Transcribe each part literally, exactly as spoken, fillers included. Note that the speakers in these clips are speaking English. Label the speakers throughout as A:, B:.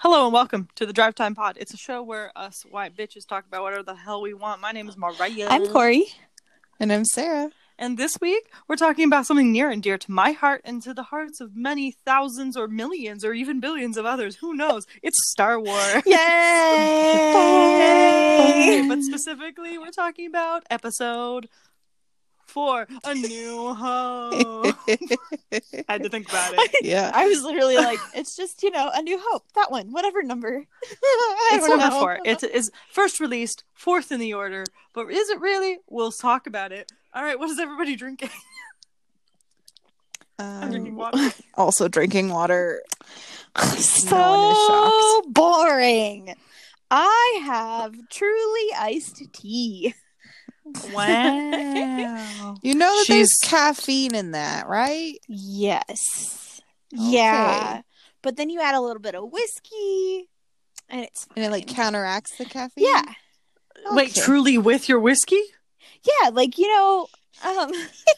A: Hello and welcome to the Drive Time Pod. It's a show where us white bitches talk about whatever the hell we want. My name is Mariah.
B: I'm Corey.
C: And I'm Sarah.
A: And this week, we're talking about something near and dear to my heart and to the hearts of many thousands or millions or even billions of others. Who knows? It's Star Wars.
B: Yay!
A: Yay! But specifically, we're talking about episode four, A New Hope. I had to think about it.
C: Yeah.
B: I was literally like, it's just, you know, A New Hope. That one. Whatever number. I
A: It's
B: don't
A: number
B: know.
A: four. It is first released, fourth in the order. But is it really? We'll talk about it. All right, what is everybody drinking?
C: Um,
A: I'm drinking water.
C: Also drinking water.
B: So
C: No one is shocked.
B: boring. I have truly iced tea.
A: Wow.
C: You know that
A: She's-
C: there's caffeine in that, right?
B: Yes.
C: Okay.
B: Yeah. But then you add a little bit of whiskey, and it's
C: And it like
B: fine.
C: counteracts the caffeine?
B: Yeah.
A: Wait,
C: Okay.
A: truly with your whiskey?
B: Yeah, like, you know, um,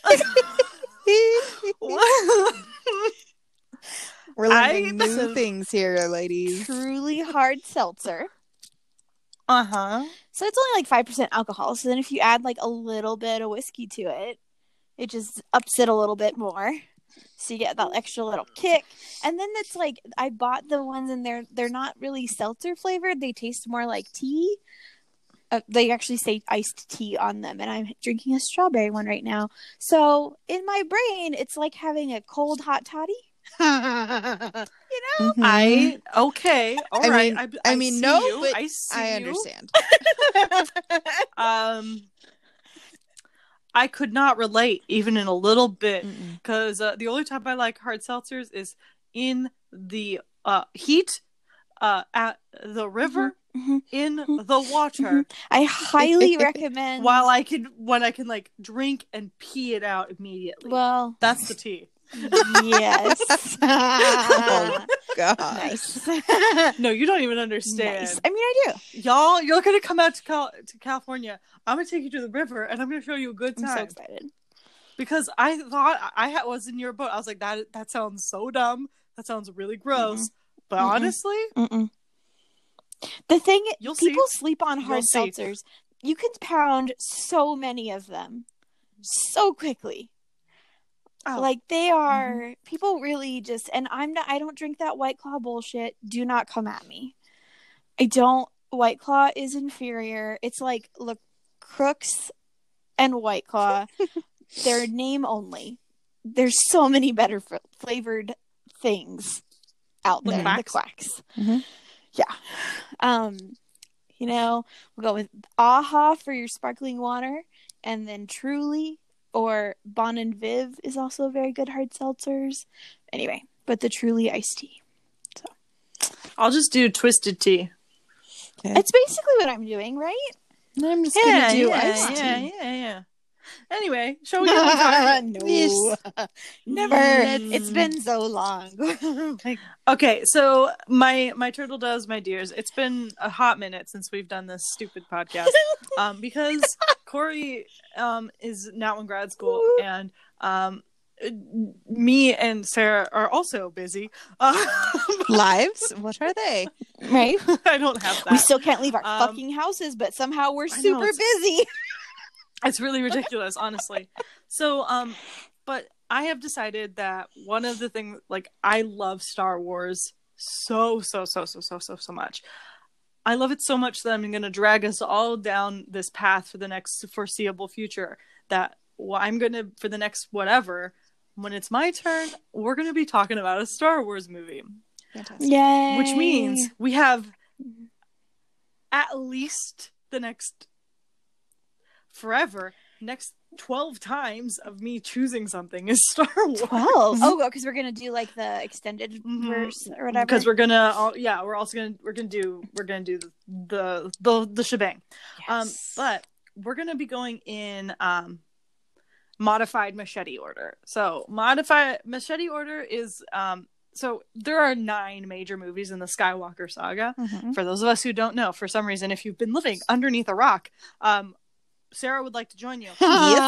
C: We're learning
A: I-
C: new things here, ladies.
B: truly hard seltzer.
A: Uh-huh.
B: So it's only like five percent alcohol. So then if you add like a little bit of whiskey to it, it just ups it a little bit more. So you get that extra little kick. And then it's like, I bought the ones and they're, they're not really seltzer flavored. They taste more like tea. Uh, they actually say iced tea on them. And I'm drinking a strawberry one right now. So in my brain, it's like having a cold hot toddy. You know?
C: Mhm.
A: I okay, all
C: I
A: right.
C: mean-
A: I,
C: I
A: I
C: mean,
A: see
C: no,
A: you.
C: but
A: I see
C: I
A: you.
C: understand.
A: Um, I could not relate even in a little bit
C: Mm-mm.
A: because uh, the only time I like hard seltzers is in the uh, heat, uh, at the river,
B: Mhm.
A: in the water,
B: I highly recommend.
A: while I can when I can like drink and pee it out immediately.
B: Well,
A: That's the tea.
B: yes.
C: Oh, God.
B: Nice.
A: No, you don't even understand.
B: Nice. I mean, I do.
A: Y'all, you're gonna come out to Cal- to California. I'm gonna take you to the river, and I'm gonna show you a good
B: I'm so
A: time.
B: excited.
A: Because I thought I had, was in your boat. I was like, that that sounds so dumb. That sounds really gross. But
B: Mm-mm.
A: honestly,
B: Mm-mm. The thing,
A: You'll see.
B: people sleep on hard
A: You'll see.
B: seltzers. You can pound so many of them so quickly.
A: oh,
B: Like they are, people really just, and I'm not, I don't drink that White Claw bullshit. Do not come at me. I don't, White Claw is inferior. It's like, look, Crooks and White Claw, they're name only. There's so many better f- flavored things out
A: The
B: there. The
A: quacks?
B: quacks.
C: Mhm.
B: Yeah. Um, you know, we'll go with Aha for your sparkling water, and then Truly or Bon and Viv is also very good hard seltzers. Anyway, but the Truly iced tea.
A: I'll just do twisted tea.
C: Okay.
B: It's basically what I'm doing, right?
C: I'm just
A: Yeah,
C: gonna do
A: yeah,
C: iced
A: yeah,
C: tea.
A: yeah, yeah. Anyway, shall we get on target?
B: No.
C: Yes.
B: Never.
A: Mm.
B: It's been so long. Like,
A: Okay, so my my turtle doves, my dears. It's been a hot minute since we've done this stupid podcast. Um, because Corey um is now in grad school, and um, me and Sarah are also busy. Uh,
C: Lives? What are they?
B: right?
A: I don't have that.
B: We still can't leave our
A: Um,
B: fucking houses, but somehow we're
A: I know,
B: super
A: it's-
B: busy.
A: It's really ridiculous, honestly. So, um, but I have decided that one of the things, like, I love Star Wars so, so, so, so, so, so, so much. I love it so much that I'm going to drag us all down this path for the next foreseeable future. That well, I'm going to, for the next whatever, when it's my turn, we're going to be talking about a Star Wars movie.
C: Fantastic.
B: Yay.
A: Which means we have at least the next forever, next twelve times of me choosing something is Star Wars.
B: twelve. Oh, because we're gonna do like the extended
A: Mhm.
B: verse or whatever.
A: Because we're gonna, all, yeah, we're also gonna, we're gonna do, we're gonna do the the the, the shebang. Um,
B: Yes.
A: but we're gonna be going in um modified machete order. So modified machete order is um. So there are nine major movies in the Skywalker saga.
B: Mhm.
A: For those of us who don't know, for some reason, if you've been living underneath a rock, um, Sarah would like to join you.
C: Yes,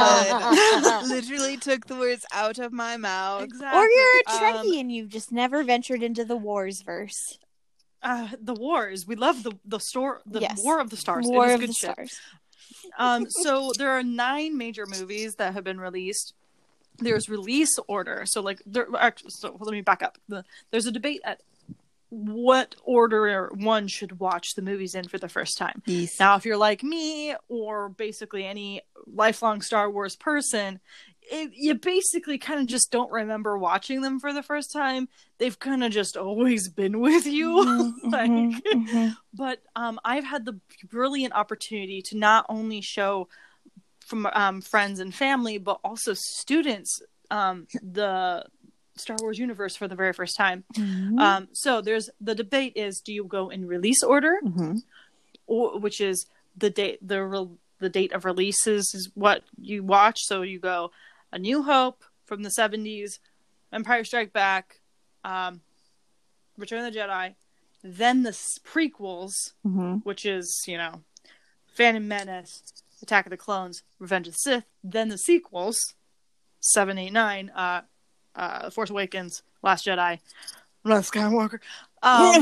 C: I would. Literally took the words out of my mouth.
A: Exactly.
B: Or you're a
A: Um,
B: Trekkie and you've just never ventured into the Wars verse.
A: uh, the wars. We love the the store, the
B: Yes.
A: War of the Stars.
B: War
A: it is
B: of
A: good
B: the
A: shit.
B: Stars.
A: Um, so there are nine major movies that have been released. There's release order. So like, there. Actually, so let me back up. The, there's a debate at what order one should watch the movies in for the first time.
C: Yes.
A: Now, if you're like me, or basically any lifelong Star Wars person, it, you basically kind of just don't remember watching them for the first time. They've kind of just always been with you.
B: Mm-hmm,
A: like,
B: mm-hmm, mm-hmm.
A: But um, I've had the brilliant opportunity to not only show from um, friends and family, but also students um, the Star Wars universe for the very first time.
B: Mm-hmm.
A: Um, so there's the debate is, do you go in release order,
C: Mm-hmm.
A: or, which is the date the re- the date of releases is what you watch. So you go A New Hope from the seventies, Empire Strike Back, um, Return of the Jedi, then the s- prequels,
C: Mm-hmm.
A: which is, you know, Phantom Menace, Attack of the Clones, Revenge of the Sith, then the sequels, seven, eight, nine, uh, uh, Force Awakens, Last Jedi, Rise of Skywalker. Um,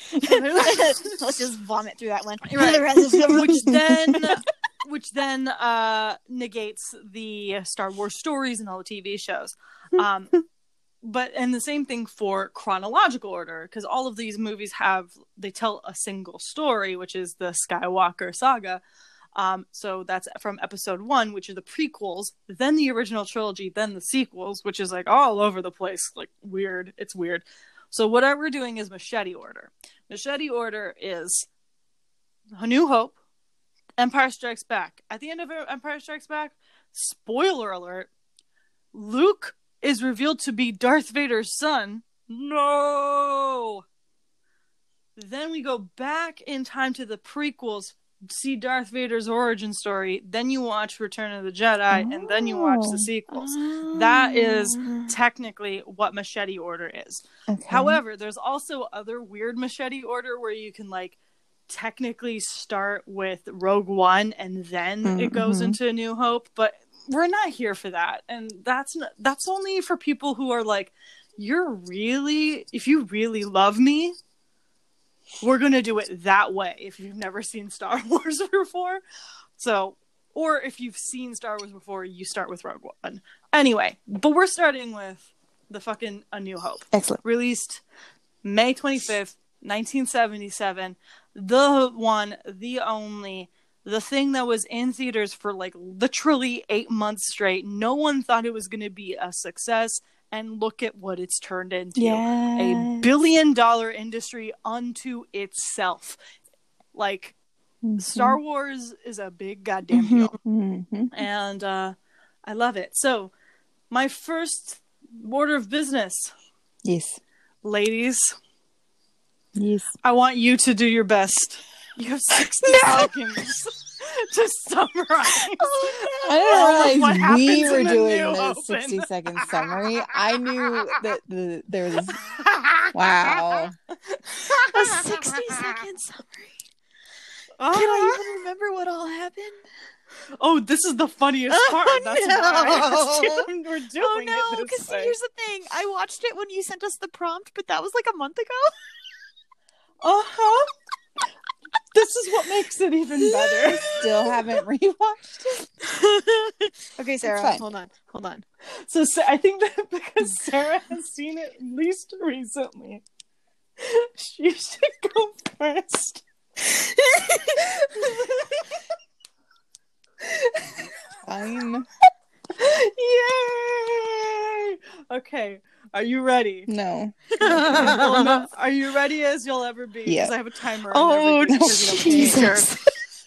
B: Let's just vomit through that one.
A: Right.
B: The rest is-
A: which then, which then uh, negates the Star Wars stories and all the T V shows. Um, but and the same thing for chronological order, because all of these movies have they tell a single story, which is the Skywalker saga. Um, so that's from episode one, which are the prequels, then the original trilogy, then the sequels, which is like all over the place, like weird. It's weird. So what we're doing is machete order. Machete order is A New Hope, Empire Strikes Back. At the end of Empire Strikes Back, spoiler alert, Luke is revealed to be Darth Vader's son. No! Then we go back in time to the prequels, see Darth Vader's origin story, then you watch Return of the Jedi, oh. and then you watch the sequels. Oh. That is technically what machete order is. Okay. However, there's also other weird machete order where you can like technically start with Rogue One and then mm-hmm. it goes into A New Hope, but we're not here for that. And that's not, that's only for people who are like, you're really, if you really love me, we're going to do it that way if you've never seen Star Wars before. So, or if you've seen Star Wars before, you start with Rogue One. Anyway, but we're starting with the fucking A New Hope.
C: Excellent.
A: Released May twenty-fifth, nineteen seventy-seven. The one, the only, the thing that was in theaters for like literally eight months straight. No one thought it was going to be a success. And look at what it's turned into.
B: Yes.
A: A billion dollar industry unto itself. Like, mm-hmm. Star Wars is a big goddamn deal.
B: Mm-hmm.
A: And uh, I love it. So, my first order of business.
C: Yes.
A: Ladies.
C: Yes.
A: I want you to do your best. You have sixty
C: no.
A: seconds to summarize.
C: Oh, no. I didn't realize we were doing the sixty second summary. I knew that the, there was. Wow.
B: A sixty second summary.
A: Uh,
B: Can I even remember what all happened?
A: Oh, this is the funniest part.
B: Oh,
A: That's
B: no.
A: why we're doing
B: oh, no,
A: it this
B: because
A: way.
B: here's the thing. I watched it when you sent us the prompt, but that was like a month ago.
A: Uh-huh. This is what makes it even better.
C: Still haven't rewatched
B: it. Okay, Sarah, hold on. Hold on.
A: So I think that because Sarah has seen it least recently, she should go first.
C: Fine.
A: Yay! Okay. Are you ready?
C: No.
A: well, no. Are you ready as you'll ever be?
C: Yeah.
A: Because I have a timer.
B: Oh,
A: no,
B: Jesus.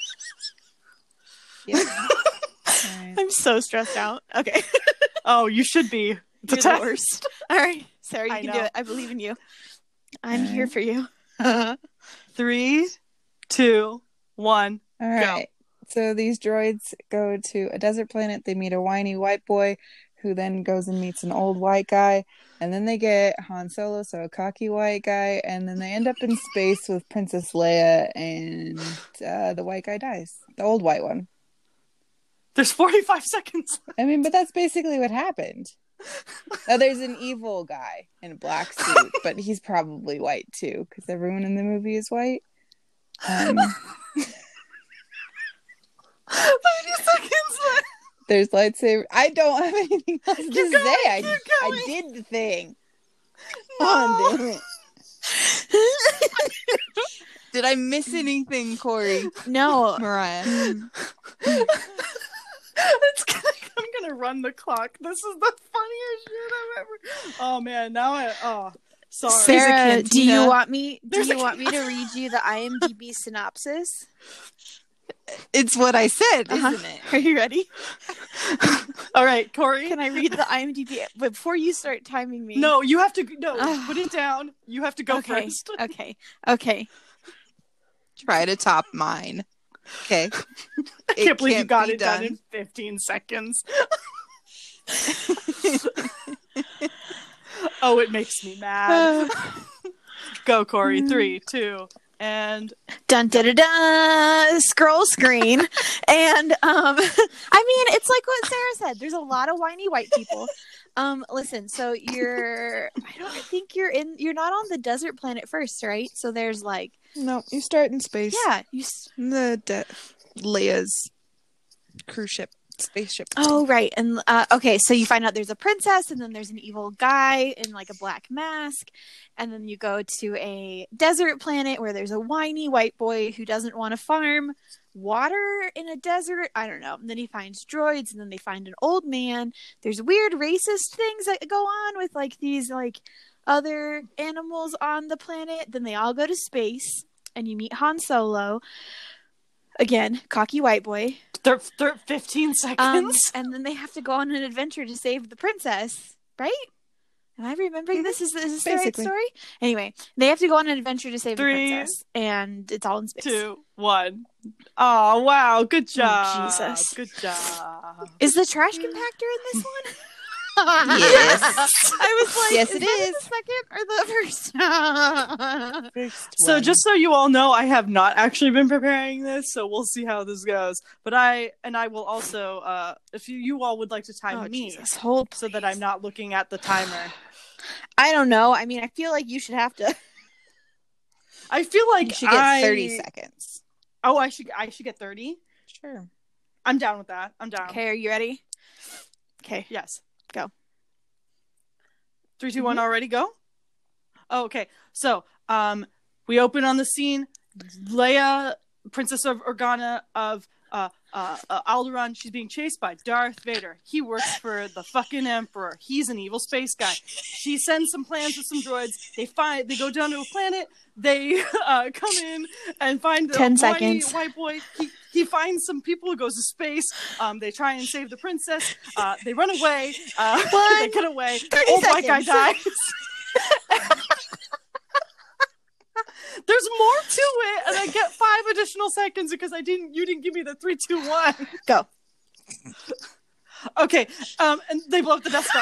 C: Yeah.
B: Right. I'm so stressed out. Okay.
A: Oh, you should be.
B: It's the worst. All right. Sarah, you
A: I
B: can
A: know.
B: do it. I believe in you. I'm
C: right.
B: here for you.
A: Three, two, one,
C: All right. Go. So these droids go to a desert planet. They meet a whiny white boy who then goes and meets an old white guy. And then they get Han Solo, so a cocky white guy. And then they end up in space with Princess Leia, and uh, the white guy dies. The old white one.
A: There's forty-five seconds.
C: I mean, but that's basically what happened. Now there's an evil guy in a black suit, but he's probably white too, because everyone in the movie is white. Um,
A: thirty seconds left.
C: There's lightsaber. I don't have anything else to
A: Keep
C: say.
A: going,
C: I,
A: keep
C: I
A: going.
C: did the thing.
A: No.
C: Come on, damn it. Did I miss anything, Corey?
B: No.
C: Mariah.
A: It's gonna, I'm gonna run the clock. This is the funniest shit I've ever. Oh man, now I. Oh, sorry.
B: Sarah, do you
C: cantina.
B: want me? Do
A: There's
B: you
A: a
B: want me to read you the IMDb synopsis?
C: It's what I said,
B: Uh-huh.
C: isn't it?
B: Are you ready?
A: All right, Corey.
B: Can I read the IMDb before you start timing me?
A: No, you have to. No,
B: Ugh.
A: put it down. You have to go
B: okay.
A: first.
B: Okay. Okay.
C: Try to top mine. Okay.
A: I can't believe you got
C: be
A: it done. in fifteen seconds. Oh, it makes me mad. Go, Corey. Three, two, and
B: Dun da da da. Scroll screen, and um, I mean, it's like what Sarah said. There's a lot of whiny white people. Um, listen. So you're. I don't think you're in. You're not on the desert planet first, right? So there's like.
C: No, you start in space.
B: Yeah. You. s-
C: The de- Leia's cruise ship, spaceship.
B: Oh right, and uh, okay, so you find out there's a princess, and then there's an evil guy in like a black mask, and then you go to a desert planet where there's a whiny white boy who doesn't want to farm water in a desert. I don't know. And then he finds droids, and then they find an old man. There's weird racist things that go on with like these like other animals on the planet. Then they all go to space, and you meet Han Solo. Again, cocky white boy.
A: thir- thir- fifteen
B: Um,
A: seconds.
B: and then they have to go on an adventure to save the princess, right? Am I remembering this? Is, is this the right
C: Basically.
B: story? Anyway, they have to go on an adventure to save
A: Three,
B: the princess, and it's all in space.
A: Two, one. Oh wow! Good job.
B: Jesus.
A: Good job.
B: Is the trash compactor in this one?
C: Yes.
B: I was like,
C: Yes,
B: is
C: it
B: that in
C: is.
B: the second or the first?
A: So just so you all know, I have not actually been preparing this, so we'll see how this goes. But I and I will also, uh, if you, you all would like to time
B: Oh,
A: me,
B: Jesus. Hold,
A: so that I'm not looking at the timer.
B: I don't know. I mean, I feel like you should have to.
A: I feel like
C: You should get
A: I...
C: thirty seconds.
A: Oh, I should I should get thirty.
C: Sure.
A: I'm down with that. I'm down.
B: Okay, are you ready? Okay.
A: Yes.
B: Go.
A: Three, two, one. Already go. Oh, okay. So, um, we open on the scene. Leia, Princess of Organa of uh, uh, uh, Alderaan. She's being chased by Darth Vader. He works for the fucking Emperor. He's an evil space guy. She sends some plans with some droids. They find. They go down to a planet. They uh, come in and find the
B: Ten
A: white,
B: seconds.
A: white boy. He, he finds some people who goes to space. Um, they try and save the princess. Uh, they run away. Uh,
B: One,
A: they get away.
B: thirty
A: Old white guy
B: seconds.
A: dies. There's more to it, and I get five additional seconds because I didn't. You didn't give me the three, two, one.
B: Go.
A: Okay. Um, and they blow up the Death Star.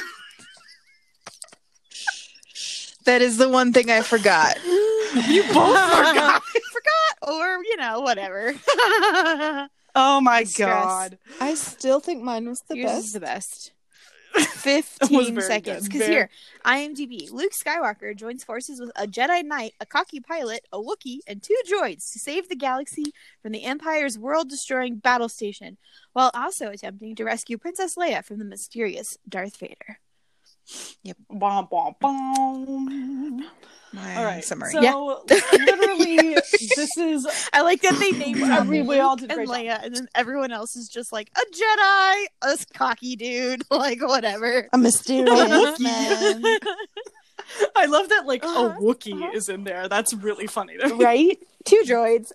C: That is the one thing I forgot.
A: You both forgot.
B: Forgot, or you know, whatever.
A: Oh my
B: Stress.
A: god.
C: I still think mine was the
B: Yours
C: best.
B: is the best.
A: It was
B: Fifteen
A: very
B: seconds.
A: good.
B: Because
A: Very-
B: here, IMDb: Luke Skywalker joins forces with a Jedi Knight, a cocky pilot, a Wookiee, and two droids to save the galaxy from the Empire's world-destroying battle station, while also attempting to rescue Princess Leia from the mysterious Darth Vader.
A: Bom, bom, bom.
C: My
A: All right.
C: summary.
A: So
B: Yeah.
A: literally, this is
B: I like that they named
A: Every-
B: Luke
A: we all did a
B: and
A: great job.
B: Leia, and then everyone else is just like a Jedi, a cocky dude, like whatever.
C: A mysterious
B: man.
A: I love that like
B: Uh-huh,
A: a Wookiee
B: uh-huh.
A: is in there. That's really funny to me.
B: Right? Two droids.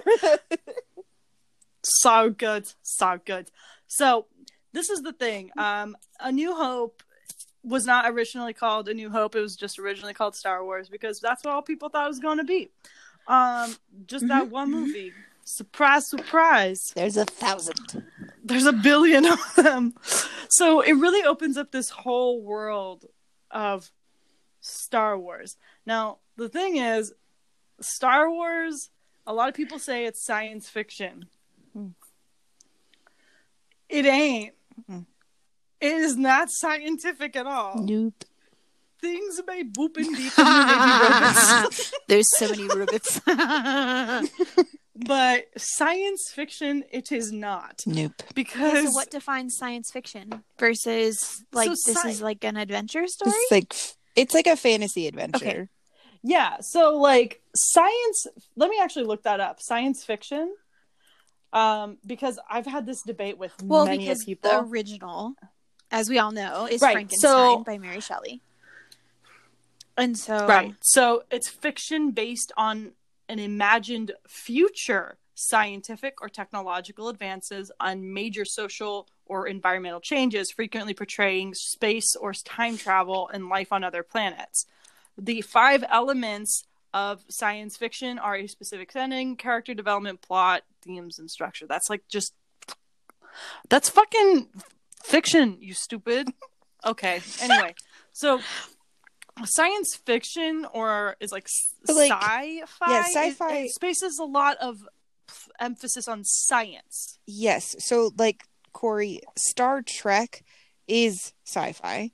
A: So good. So good. So this is the thing. Um, A New Hope was not originally called A New Hope. It was just originally called Star Wars because that's what all people thought it was going to be. Um, just that one movie. Surprise, surprise.
C: There's a thousand.
A: There's a billion of them. So it really opens up this whole world of Star Wars. Now, the thing is, Star Wars, a lot of people say it's science fiction.
C: Hmm.
A: It ain't.
C: Hmm.
A: It is not scientific at all.
B: Nope.
A: Things may boop and beep and there may be robots.
B: There's so many robots.
A: But science fiction, it is not.
C: Nope.
A: Because
B: Okay, so what defines science fiction versus like
A: So
B: this
A: sci-
B: is like an adventure story?
C: It's like it's like a fantasy adventure.
B: Okay.
A: yeah, so like science. Let me actually look that up. Science fiction. Um, because I've had this debate with
B: Well,
A: many
B: because
A: people.
B: the original, as we all know, is
A: Right,
B: Frankenstein
A: so-
B: by Mary Shelley. And so
A: Right. So it's fiction based on an imagined future scientific or technological advances on major social or environmental changes, frequently portraying space or time travel and life on other planets. The five elements of science fiction are a specific setting, character development, plot, themes, and structure. That's like just that's fucking fiction, you stupid. Okay. Anyway, so science fiction or is like,
C: But, like,
A: sci-fi.
C: yeah, sci-fi-
A: It, it spaces a lot of f- emphasis on science.
C: Yes. So like Corey, Star Trek is sci-fi.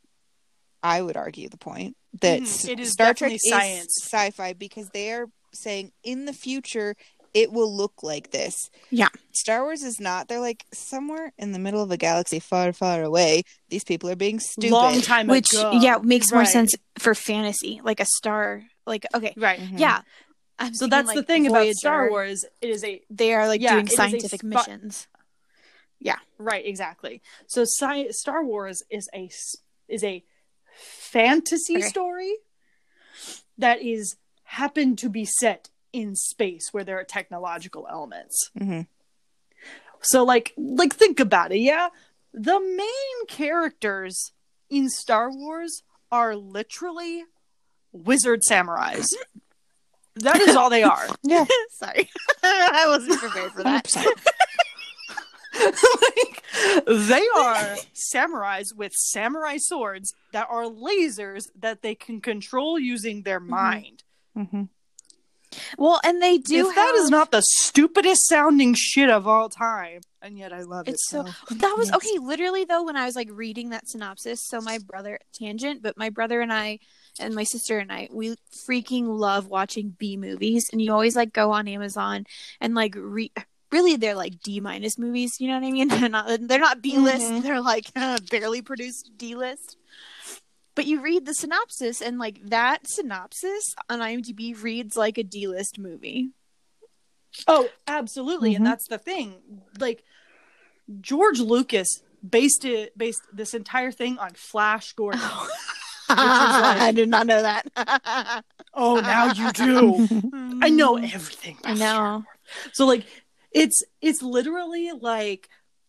C: I would argue the point that
A: Mhm.
C: S-
A: It is
C: Star Trek
A: definitely
C: is
A: science.
C: sci-fi because they are saying in the future it will look like this.
B: Yeah.
C: Star Wars is not. They're like somewhere in the middle of a galaxy far, far away. These people are being stupid.
A: Long time
B: which
A: ago.
B: yeah makes more
A: Right.
B: sense for fantasy, like a star. Like okay,
A: Right.
C: Mhm.
B: yeah. I'm
A: So
B: thinking,
A: that's the
B: like,
A: thing about
B: Voyager.
A: Star Wars. It is a
B: They are like
A: Yeah,
B: doing
A: it is a
B: scientific
A: spi-
B: missions.
A: right, exactly. So sci- Star Wars is a s- is a fantasy
B: Okay.
A: story that is happened to be set in space where there are technological elements.
C: Mhm.
A: So like like think about it, yeah? The main characters in Star Wars are literally wizard samurais. That is all they are.
C: Yeah.
B: Sorry, I wasn't prepared for that.
C: one hundred percent.
A: Like, they are samurais with samurai swords that are lasers that they can control using their mind.
C: Mhm.
B: Well, and they do.
A: If that
B: have...
A: is not the stupidest sounding shit of all time, and yet I love
B: It's
A: it.
B: so
A: So
B: that was
C: Yes.
B: okay. Literally though, when I was like reading that synopsis, so my brother tangent, but my brother and I and my sister and I, we freaking love watching B movies, and you always like go on Amazon and like re. Really, they're like D minus movies. You know what I mean? They're not. They're not B list.
A: Mhm.
B: They're like uh, barely produced D list. But you read the synopsis, and like that synopsis on IMDb reads like a D list movie.
A: Oh, absolutely.
C: Mhm.
A: And that's the thing. Like George Lucas based it based this entire thing on Flash Gordon.
B: I did not know that.
A: Oh, now you do. I know everything.
B: I know.
A: So like it's it's literally like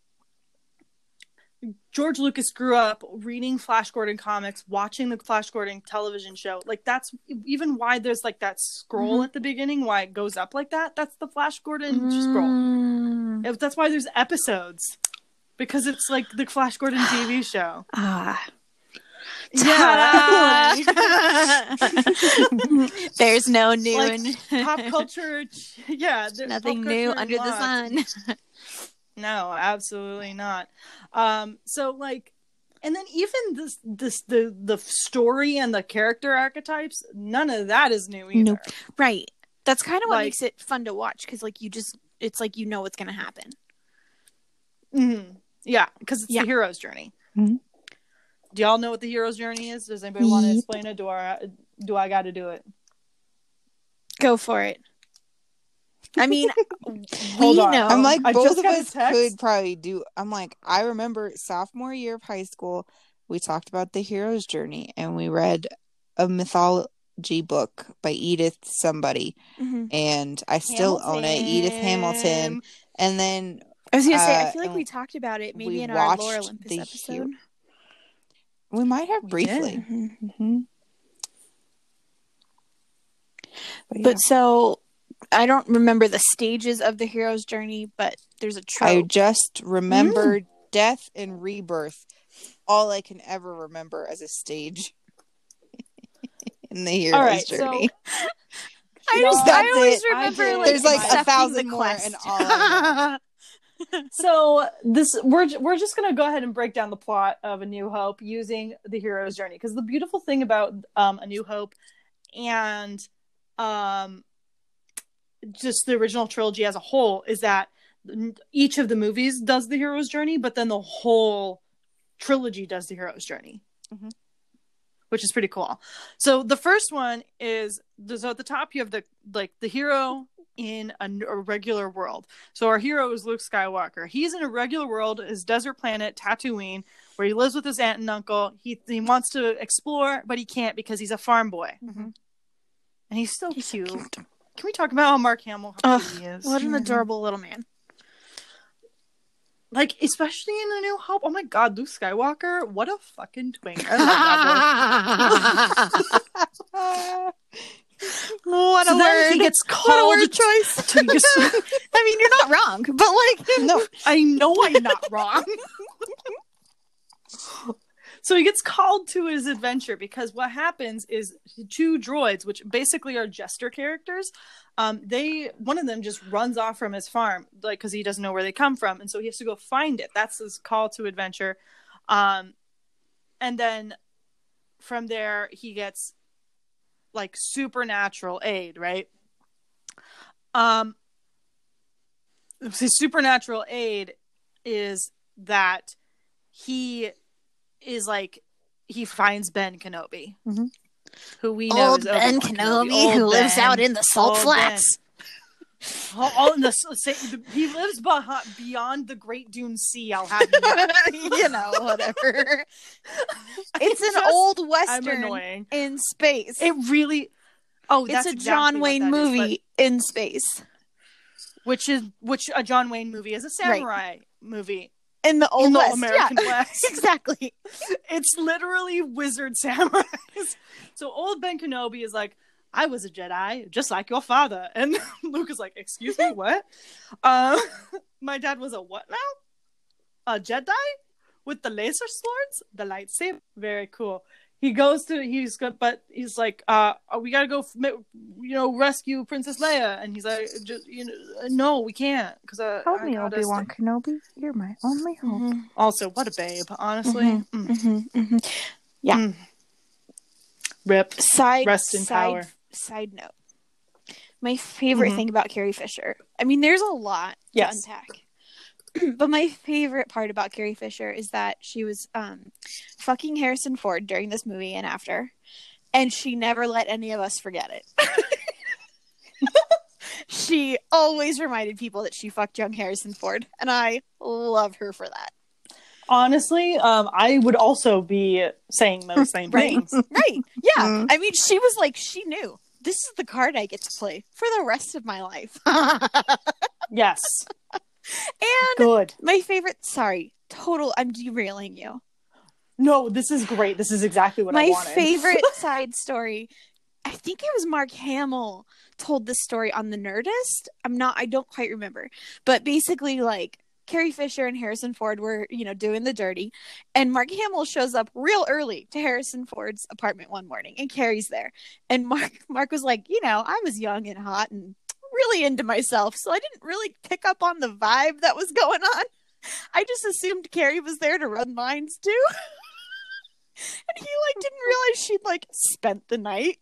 A: George Lucas grew up reading Flash Gordon comics, watching the Flash Gordon television show. Like that's even why there's like that scroll
B: Mhm.
A: at the beginning, why it goes up like that. That's the Flash Gordon scroll.
B: Mm.
A: It- That's why there's episodes. Because it's like the Flash Gordon T V show.
B: Ah.
A: Yeah.
B: There's no new
A: Like,
B: and
A: Pop culture. Yeah. there's
B: nothing
A: pop
B: new
A: culture
B: under the
A: unlocked.
B: sun.
A: No, absolutely not. Um, so like, and then even this, this, the, the story and the character archetypes, none of that is new either.
B: Nope. Right. That's kind of what
A: Like-
B: makes it fun to watch, because like you just, it's like you know what's gonna happen.
A: Mhm. Yeah, because it's
B: Yeah.
A: the hero's journey.
C: Mhm.
A: Do y'all know what the hero's journey is? Does anybody want to
B: Yep.
A: explain it? Do I, do I got to do it?
B: Go for it. I mean,
A: Hold
B: we
A: on.
B: know.
C: I'm like,
A: I
C: both
A: just
C: of
A: got a
C: us
A: text.
C: could probably do. I'm like, I remember sophomore year of high school, we talked about the hero's journey, and we read a mythology book by Edith somebody,
B: Mhm.
C: and I still own it, Edith Hamilton. And then
B: I was gonna say, I
C: uh,
B: feel like
C: and
B: we talked about it maybe
C: we
B: in our Lore
C: watched
B: Olympus
C: the
B: episode.
C: hero- we might have
A: We
C: briefly.
B: Mhm.
C: Mm-hmm. But, yeah.
B: But so I don't remember the stages of the hero's journey, but there's a
C: I
B: trope.
C: just remember death and rebirth. All I can ever remember as a stage in the hero's
A: All right, so-
C: journey.
B: I
A: Y'all-
B: just,
C: That's
B: I always
C: it.
B: remember
A: I did-
B: like
C: There's like a
B: accepting
C: thousand
B: the
C: more,
B: quest.
C: and all I
A: So this we're we're just gonna go ahead and break down the plot of A New Hope using the hero's journey, because the beautiful thing about um, A New Hope and um, just the original trilogy as a whole is that each of the movies does the hero's journey, but then the whole trilogy does the hero's journey, mm-hmm. which is pretty cool. So the first one is, so at the top you have the like the hero in a, a regular world. So our hero is Luke Skywalker. He's in a regular world, his desert planet Tatooine, where he lives with his aunt and uncle. He he wants to explore, but he can't because he's a farm boy, mm-hmm. and he's so he's cute. So cute. Can we talk about how Mark Hamill how cute he is?
B: What an adorable little man.
A: Like, especially in A New Hope. Oh my god, Luke Skywalker, what a fucking twink. I love that boy.
B: What
A: so
B: a word.
A: He gets called
B: what a word choice. To use... I mean, you're not wrong, but like...
A: No, I know I'm not wrong. So he gets called to his adventure because what happens is two droids, which basically are jester characters, um, they one of them just runs off from his farm, like because he doesn't know where they come from, and so he has to go find it. That's his call to adventure, um, and then from there he gets like supernatural aid, right? Um, his supernatural aid is that he is like he finds Ben Kenobi, mm-hmm. who we know
B: old
A: is
B: Ben
A: Kenobi,
B: Kenobi who
A: ben.
B: lives out in the Salt old Flats.
A: All, all in the he lives behind, beyond the Great Dune Sea. I'll have you know,
B: you know whatever. It's an Just, old western in space.
A: It really. Oh,
B: it's
A: that's
B: a
A: exactly
B: John Wayne movie
A: is,
B: in space,
A: which is which a John Wayne movie is a samurai right. movie.
B: In the old
A: in the
B: West.
A: American
B: yeah.
A: West.
B: Exactly.
A: It's literally wizard samurais. So old Ben Kenobi is like, I was a Jedi, just like your father. And Luke is like, excuse me, what? Uh, my dad was a what now? A Jedi? With the laser swords? The lightsaber? Very cool. He goes to, he's got, but he's like, uh, we gotta go, you know, rescue Princess Leia. And he's like, just, you know, no, we can't. Cause uh,
C: Help me, Obi-Wan st- Kenobi. You're my only hope.
A: Mm-hmm. Also, what a babe, honestly.
B: Mm-hmm. Mm. Mm-hmm. Mm-hmm. Yeah. Mm.
A: Rip.
B: Side,
A: Rest in
B: side,
A: power.
B: Side note. My favorite mm-hmm. thing about Carrie Fisher. I mean, there's a lot
A: yes.
B: to unpack. But my favorite part about Carrie Fisher is that she was um, fucking Harrison Ford during this movie and after, and she never let any of us forget it. She always reminded people that she fucked young Harrison Ford, and I love her for that.
A: Honestly, um, I would also be saying those same
B: right.
A: things.
B: Right. Yeah. Mm-hmm. I mean, she was like, she knew, this is the card I get to play for the rest of my life.
A: Yes.
B: And
A: good.
B: My favorite, sorry, total, I'm derailing you.
A: No, this is great. This is exactly what
B: my
A: I wanted.
B: My favorite side story, I think it was Mark Hamill told this story on The Nerdist. I'm not, I don't quite remember. But basically, like, Carrie Fisher and Harrison Ford were, you know, doing the dirty. And Mark Hamill shows up real early to Harrison Ford's apartment one morning. And Carrie's there. And Mark, Mark was like, you know, I was young and hot and really into myself, so I didn't really pick up on the vibe that was going on. I just assumed Carrie was there to run lines too. And he like didn't realize she'd like spent the night.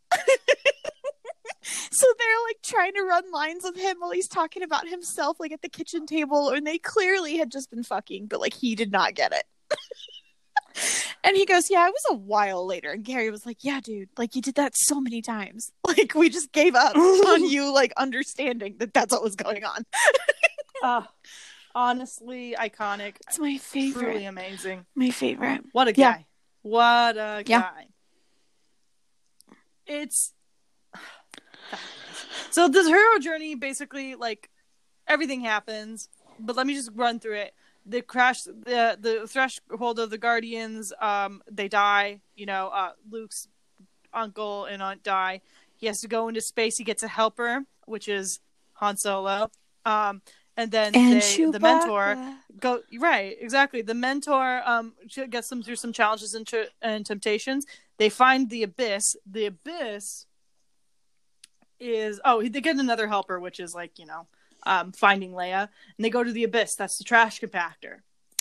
B: So they're like trying to run lines with him while he's talking about himself like at the kitchen table, and they clearly had just been fucking, but like he did not get it. And he goes, yeah, it was a while later. And Carrie was like, yeah, dude, like you did that so many times. Like we just gave up on you, like understanding that that's what was going on.
A: uh, honestly, iconic.
B: It's my favorite.
A: Truly amazing.
B: My favorite.
A: What a guy. Yeah. What a
B: yeah.
A: guy. It's so this hero journey, basically, like everything happens, but let me just run through it. The crash, the the threshold of the Guardians, um, they die. You know, uh, Luke's uncle and aunt die. He has to go into space. He gets a helper, which is Han Solo. Um, and then
B: and
A: they, the mentor go right, exactly. The mentor um gets them through some challenges and, tr- and temptations. They find the abyss. The abyss is oh, they get another helper, which is like you know. um, finding Leia, and they go to the abyss. That's the trash compactor.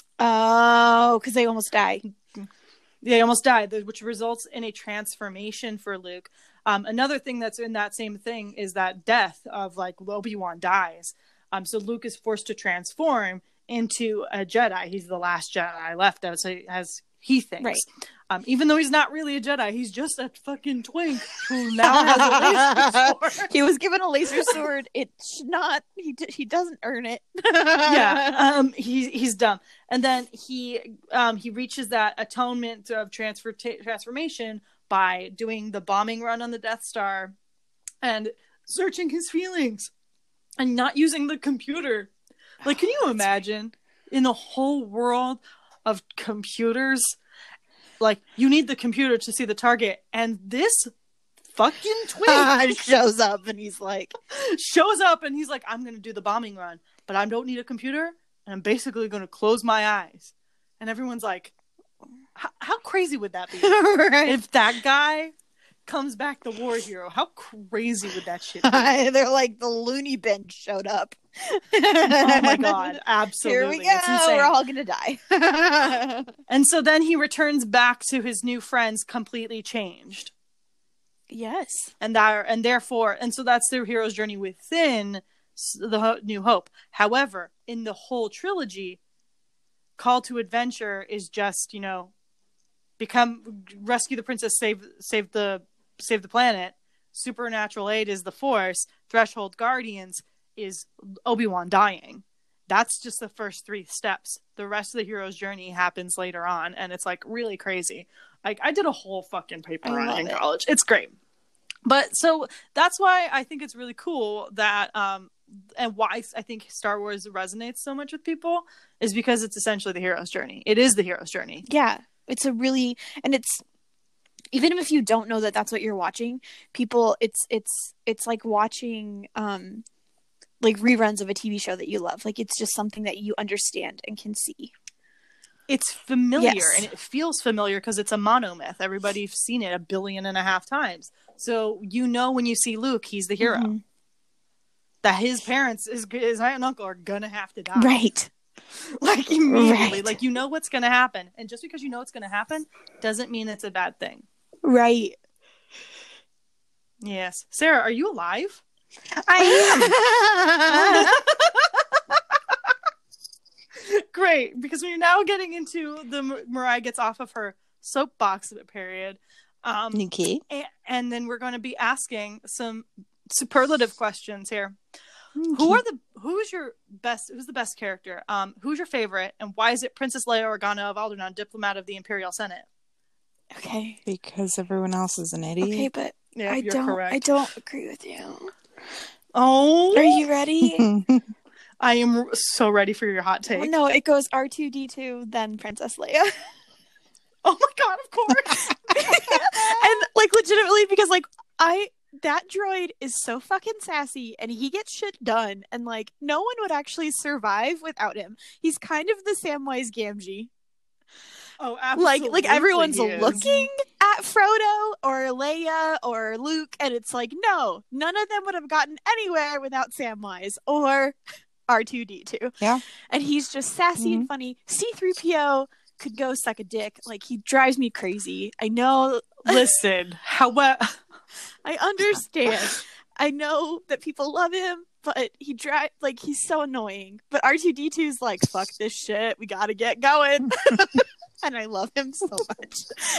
B: Oh, because they almost die.
A: They almost die, which results in a transformation for Luke. Um, another thing that's in that same thing is that death of like Obi-Wan dies. Um, so Luke is forced to transform into a Jedi. He's the last Jedi left, as, as he thinks.
B: Right.
A: Um, even though he's not really a Jedi, he's just a fucking twink who now has a laser sword.
B: He was given a laser sword. It should not. He d- he doesn't earn it.
A: yeah. Um. He's he's dumb. And then he um he reaches that atonement of transfer t- transformation by doing the bombing run on the Death Star, and searching his feelings, and not using the computer. Like, can you imagine in the whole world of computers? Like, you need the computer to see the target, and this fucking twink
B: shows up, and he's like,
A: shows up, and he's like, I'm going to do the bombing run, but I don't need a computer, and I'm basically going to close my eyes. And everyone's like, how crazy would that be?
B: right.
A: If that guy comes back the war hero, how crazy would that shit be?
B: They're like, the loony bin showed up.
A: Oh my god, absolutely.
B: Here we go.
A: It's insane.
B: We're all gonna die.
A: And so then he returns back to his new friends completely changed.
B: Yes.
A: And that, and therefore, and so that's their hero's journey within the Ho- New Hope. However, in the whole trilogy, Call to Adventure is just, you know, become, rescue the princess, save save the save the planet. Supernatural aid is the Force. Threshold Guardians is Obi-Wan dying. That's just the first three steps. The rest of the hero's journey happens later on, and it's like really crazy. Like, I did a whole fucking paper
B: I
A: on
B: love
A: it in
B: it.
A: college. It's great. But so that's why I think it's really cool that um and why I think Star Wars resonates so much with people is because it's essentially the hero's journey. It is the hero's journey.
B: Yeah. It's a really, and it's, even if you don't know that that's what you're watching, people, it's, it's, it's like watching, um, like reruns of a T V show that you love. Like, it's just something that you understand and can see.
A: It's familiar,
B: Yes.
A: and it feels familiar because it's a monomyth. Everybody's seen it a billion and a half times. So you know when you see Luke, he's the hero.
B: Mm-hmm.
A: That his parents, his, his aunt and uncle are gonna have to die.
B: Right.
A: Like, immediately.
B: Right.
A: Like, you know what's gonna happen. And just because you know what's gonna happen doesn't mean it's a bad thing.
B: Right.
A: Yes. Sarah, are you alive?
B: I
A: Great, because we're now getting into the Mariah gets off of her soapbox period. Um,
B: Okay.
A: and, and then we're going to be asking some superlative questions here. Who are the who's your best who's the best character? Um, who's your favorite, and why is it Princess Leia Organa of Alderaan, diplomat of the Imperial Senate?
B: Okay.
C: Because everyone else is an idiot.
B: Okay, but
A: Yeah,
B: I
A: you're
B: don't.
A: correct.
B: I don't agree with you.
A: Oh,
B: Are you ready?
A: I am so ready for your hot take.
B: Oh, no, it goes R two D two, then Princess Leia.
A: Oh my god, of course.
B: And like legitimately, because like I that droid is so fucking sassy and he gets shit done, and like no one would actually survive without him. He's kind of the Samwise Gamgee.
A: Oh, absolutely.
B: Like like everyone's
A: he is.
B: looking at Frodo or Leia or Luke, and it's like, no, none of them would have gotten anywhere without Samwise or R two D two.
C: Yeah.
B: And he's just sassy and funny. C three P O could go suck a dick. Like, he drives me crazy. I know.
A: Listen, however,
B: I understand. I know that people love him, but he drive like he's so annoying. But R two D two's like, fuck this shit. We gotta get going. And I love him so much.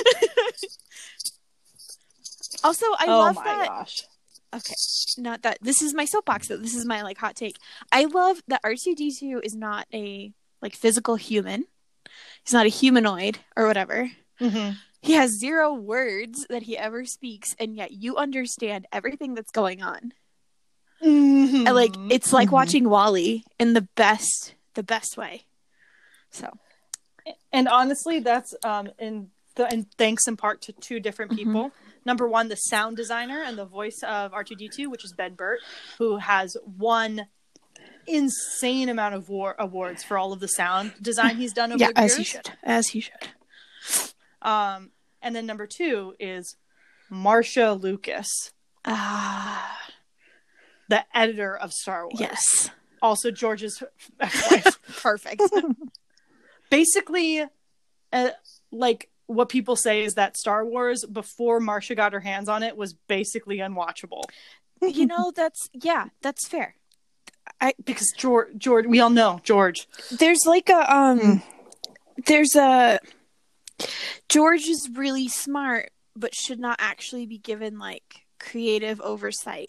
B: Also, I
A: oh
B: love
A: my
B: that.
A: gosh.
B: Okay, not that. This is my soapbox, though. This is my like hot take. I love that R two D two is not a like physical human. He's not a humanoid or whatever.
A: Mm-hmm.
B: He has zero words that he ever speaks, and yet you understand everything that's going on.
A: Mm-hmm.
B: And, like, it's like
C: Mhm.
B: watching WALL-E in the best, the best way. So,
A: And honestly, that's um in the and thanks in part to two different people.
B: Mm-hmm.
A: Number one, the sound designer and the voice of R two D two, which is Ben Burt, who has won insane amount of war- awards for all of the sound design he's done over
B: yeah,
A: the years.
B: as he should, as he should.
A: Um, and then number two is Marcia Lucas,
B: Ah,
A: the editor of Star Wars.
B: yes.
A: also George's ex-wife.
B: Perfect.
A: Basically, uh, like what people say is that Star Wars, before Marcia got her hands on it, was basically unwatchable.
B: You know, that's yeah, that's fair. I
A: Because George, George, we all know George.
B: there's like a um,
C: Mm.
B: there's a George is really smart, but should not actually be given like creative oversight.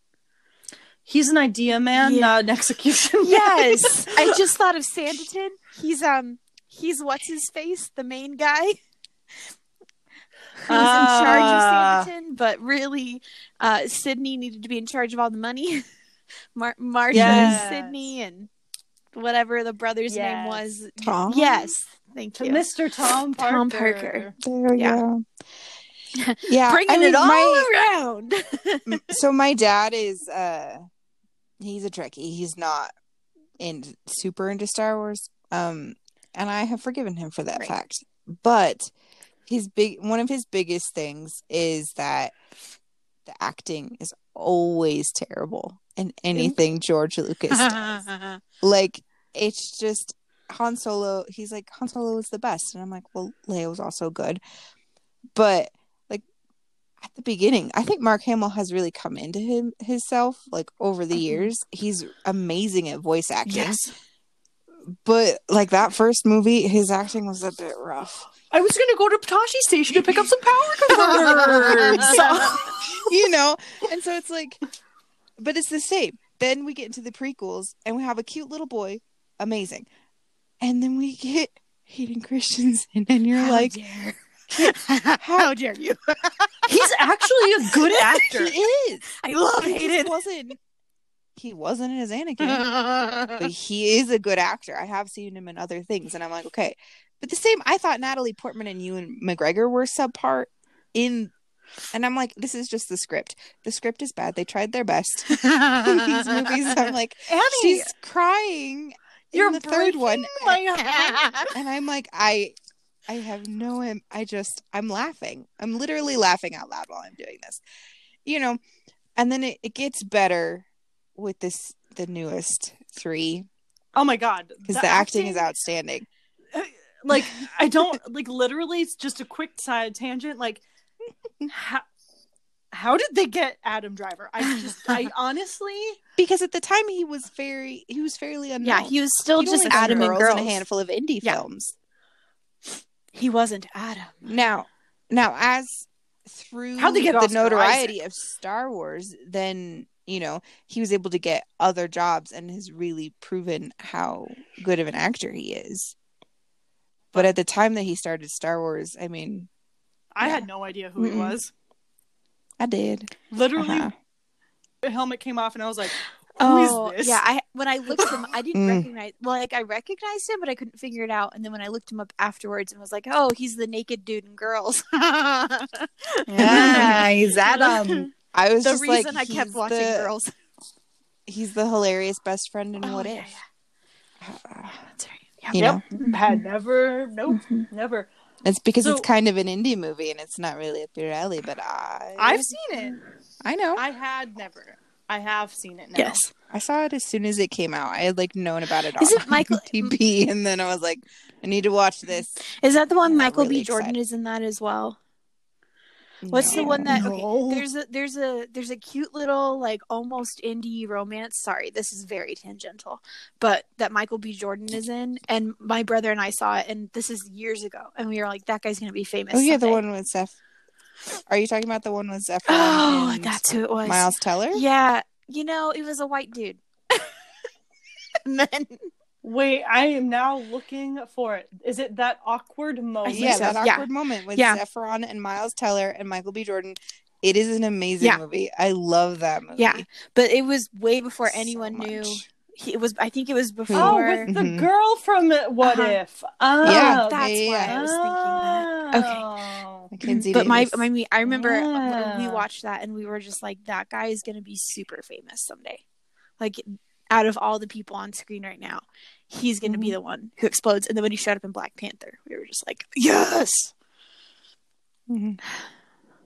A: He's an idea man,
B: Yeah.
A: not an execution.
B: Yes, I just thought of Sanditon. He's um, he's what's his face, the main guy who's in charge of
A: Ah.
B: Sanditon, but really, uh, Sydney needed to be in charge of all the money. Mar- Marsha,
A: Yes.
B: Sydney, and whatever the brother's name
A: Yes.
B: was.
C: Tom?
B: Yes, thank
A: To
B: you.
A: Mister Tom Parker.
B: Tom Parker.
C: There we
B: Yeah.
C: go. Yeah,
B: Bringing
C: I mean,
B: it all
C: my-
B: around.
C: so my dad is uh he's a Trekkie. He's not in super into Star Wars. Um and I have forgiven him for that
B: Right.
C: fact. But his big one of his biggest things is that the acting is always terrible in anything George Lucas does. Like, it's just Han Solo, he's like, Han Solo is the best. And I'm like, well, Leia was also good. But like at the beginning, I think Mark Hamill has really come into him himself like over the
B: Mhm.
C: years. He's amazing at voice acting.
B: Yes.
C: But like that first movie, his acting was a bit rough.
A: I was gonna go to Patashi Station to pick up some power converters.
C: You know? And so it's like, but it's the same. Then we get into the prequels and we have a cute little boy. Amazing. And then we get Hayden Christensen and you're
B: How
C: like,
B: dare.
C: how-
B: How dare you?
A: He's actually a good actor.
C: he is.
B: I love
C: He just
B: Hayden.
C: wasn't he wasn't as Anakin, but he is a good actor. I have seen him in other things, and I'm like, okay. But the same, I thought Natalie Portman and Ewan McGregor were subpart in, and I'm like, this is just the script. The script is bad. They tried their best in these movies. I'm like,
A: Annie,
C: she's crying
A: you're
C: in the third one,
A: my heart.
C: and I'm like, I, I have no, im- I just, I'm laughing. I'm literally laughing out loud while I'm doing this, you know. And then it, it gets better with this the newest three
A: Oh my god,
C: because the, acting, is outstanding.
A: Like, I don't like literally. It's just a quick side tangent. Like, how how did they get Adam Driver? I just, I honestly,
C: Because at the time he was very he was fairly unknown.
B: Yeah, he was still
C: He'd
B: just
C: only done
B: Adam and
C: Girls
B: girls.
C: and a handful of indie
B: Yeah.
C: films.
B: He wasn't Adam.
C: Now, now as through
A: How'd they get
C: the
A: Oscar
C: notoriety
A: Isaac?
C: of Star Wars, then you know he was able to get other jobs and has really proven how good of an actor he is. But at the time that he started Star Wars, I mean,
A: I
C: Yeah.
A: had no idea who he
C: Mm-mm.
A: was.
C: I did.
A: Literally,
C: Uh-huh.
A: the helmet came off, and I was like, "Who is
B: Oh,
A: this?"
B: yeah. I when I looked him, I didn't
C: Mm.
B: recognize. Well, like I recognized him, but I couldn't figure it out. And then when I looked him up afterwards, and was like, "Oh, he's the naked dude in Girls."
C: Yeah, he's Adam. I was
B: the
C: just
B: reason
C: like,
B: I kept
C: he's
B: watching
C: the-
B: Girls.
C: He's the hilarious best friend in
B: Oh,
C: What
B: yeah,
C: If.
B: yeah. That's right. Yeah.
C: You
A: Yep.
C: know,
A: Had never, nope,
C: Mhm.
A: never.
C: it's because
A: So-
C: it's kind of an indie movie and it's not really up your alley. But I,
A: I've seen it.
C: I know.
A: I had never. I have seen it now.
B: Yes.
C: I saw it as soon as it came out. I had like known about it on
B: Is it Michael-
C: T V, and then I was like, I need to watch this.
B: Is that the one
C: I'm
B: Michael
C: really
B: B. Jordan
C: excited.
B: is in that as well? What's the
C: No.
B: one that?
A: No.
B: Okay, there's a there's a there's a cute little like almost indie romance. Sorry, this is very tangential, but that Michael B. Jordan is in, and my brother and I saw it, and this is years ago, and we were like, that guy's gonna be famous.
C: Oh yeah, the
B: someday.
C: one with Zeph. Are you talking about the one with Zephyr?
B: Oh,
C: and
B: that's who it was.
C: Miles Teller.
B: Yeah, you know, it was a white dude. And then
A: Wait, I am now looking for it. Is it that awkward moment?
B: think
C: Yeah,
B: so.
C: that
B: Yeah.
C: awkward moment with
B: Yeah.
C: Zephron and Miles Teller and Michael B. Jordan. It is an amazing
B: Yeah.
C: movie. I love that movie.
B: yeah, but it was way before
C: So
B: anyone knew.
C: much.
B: He, it was. I think it was before.
A: Oh, with the
C: Mhm.
A: girl from What
B: Uh-huh.
A: If? Oh,
C: Yeah,
B: that's
C: yeah,
B: why
C: yeah.
B: I was thinking that. Okay.
A: Oh.
C: Mackenzie
B: But my,
C: Davis.
B: my, me, I remember
A: Yeah.
B: we watched that and we were just like, that guy is going to be super famous someday. Like, out of all the people on screen right now, he's going to be the one who explodes. And then when he showed up in Black Panther, we were just like, yes.
C: Mhm.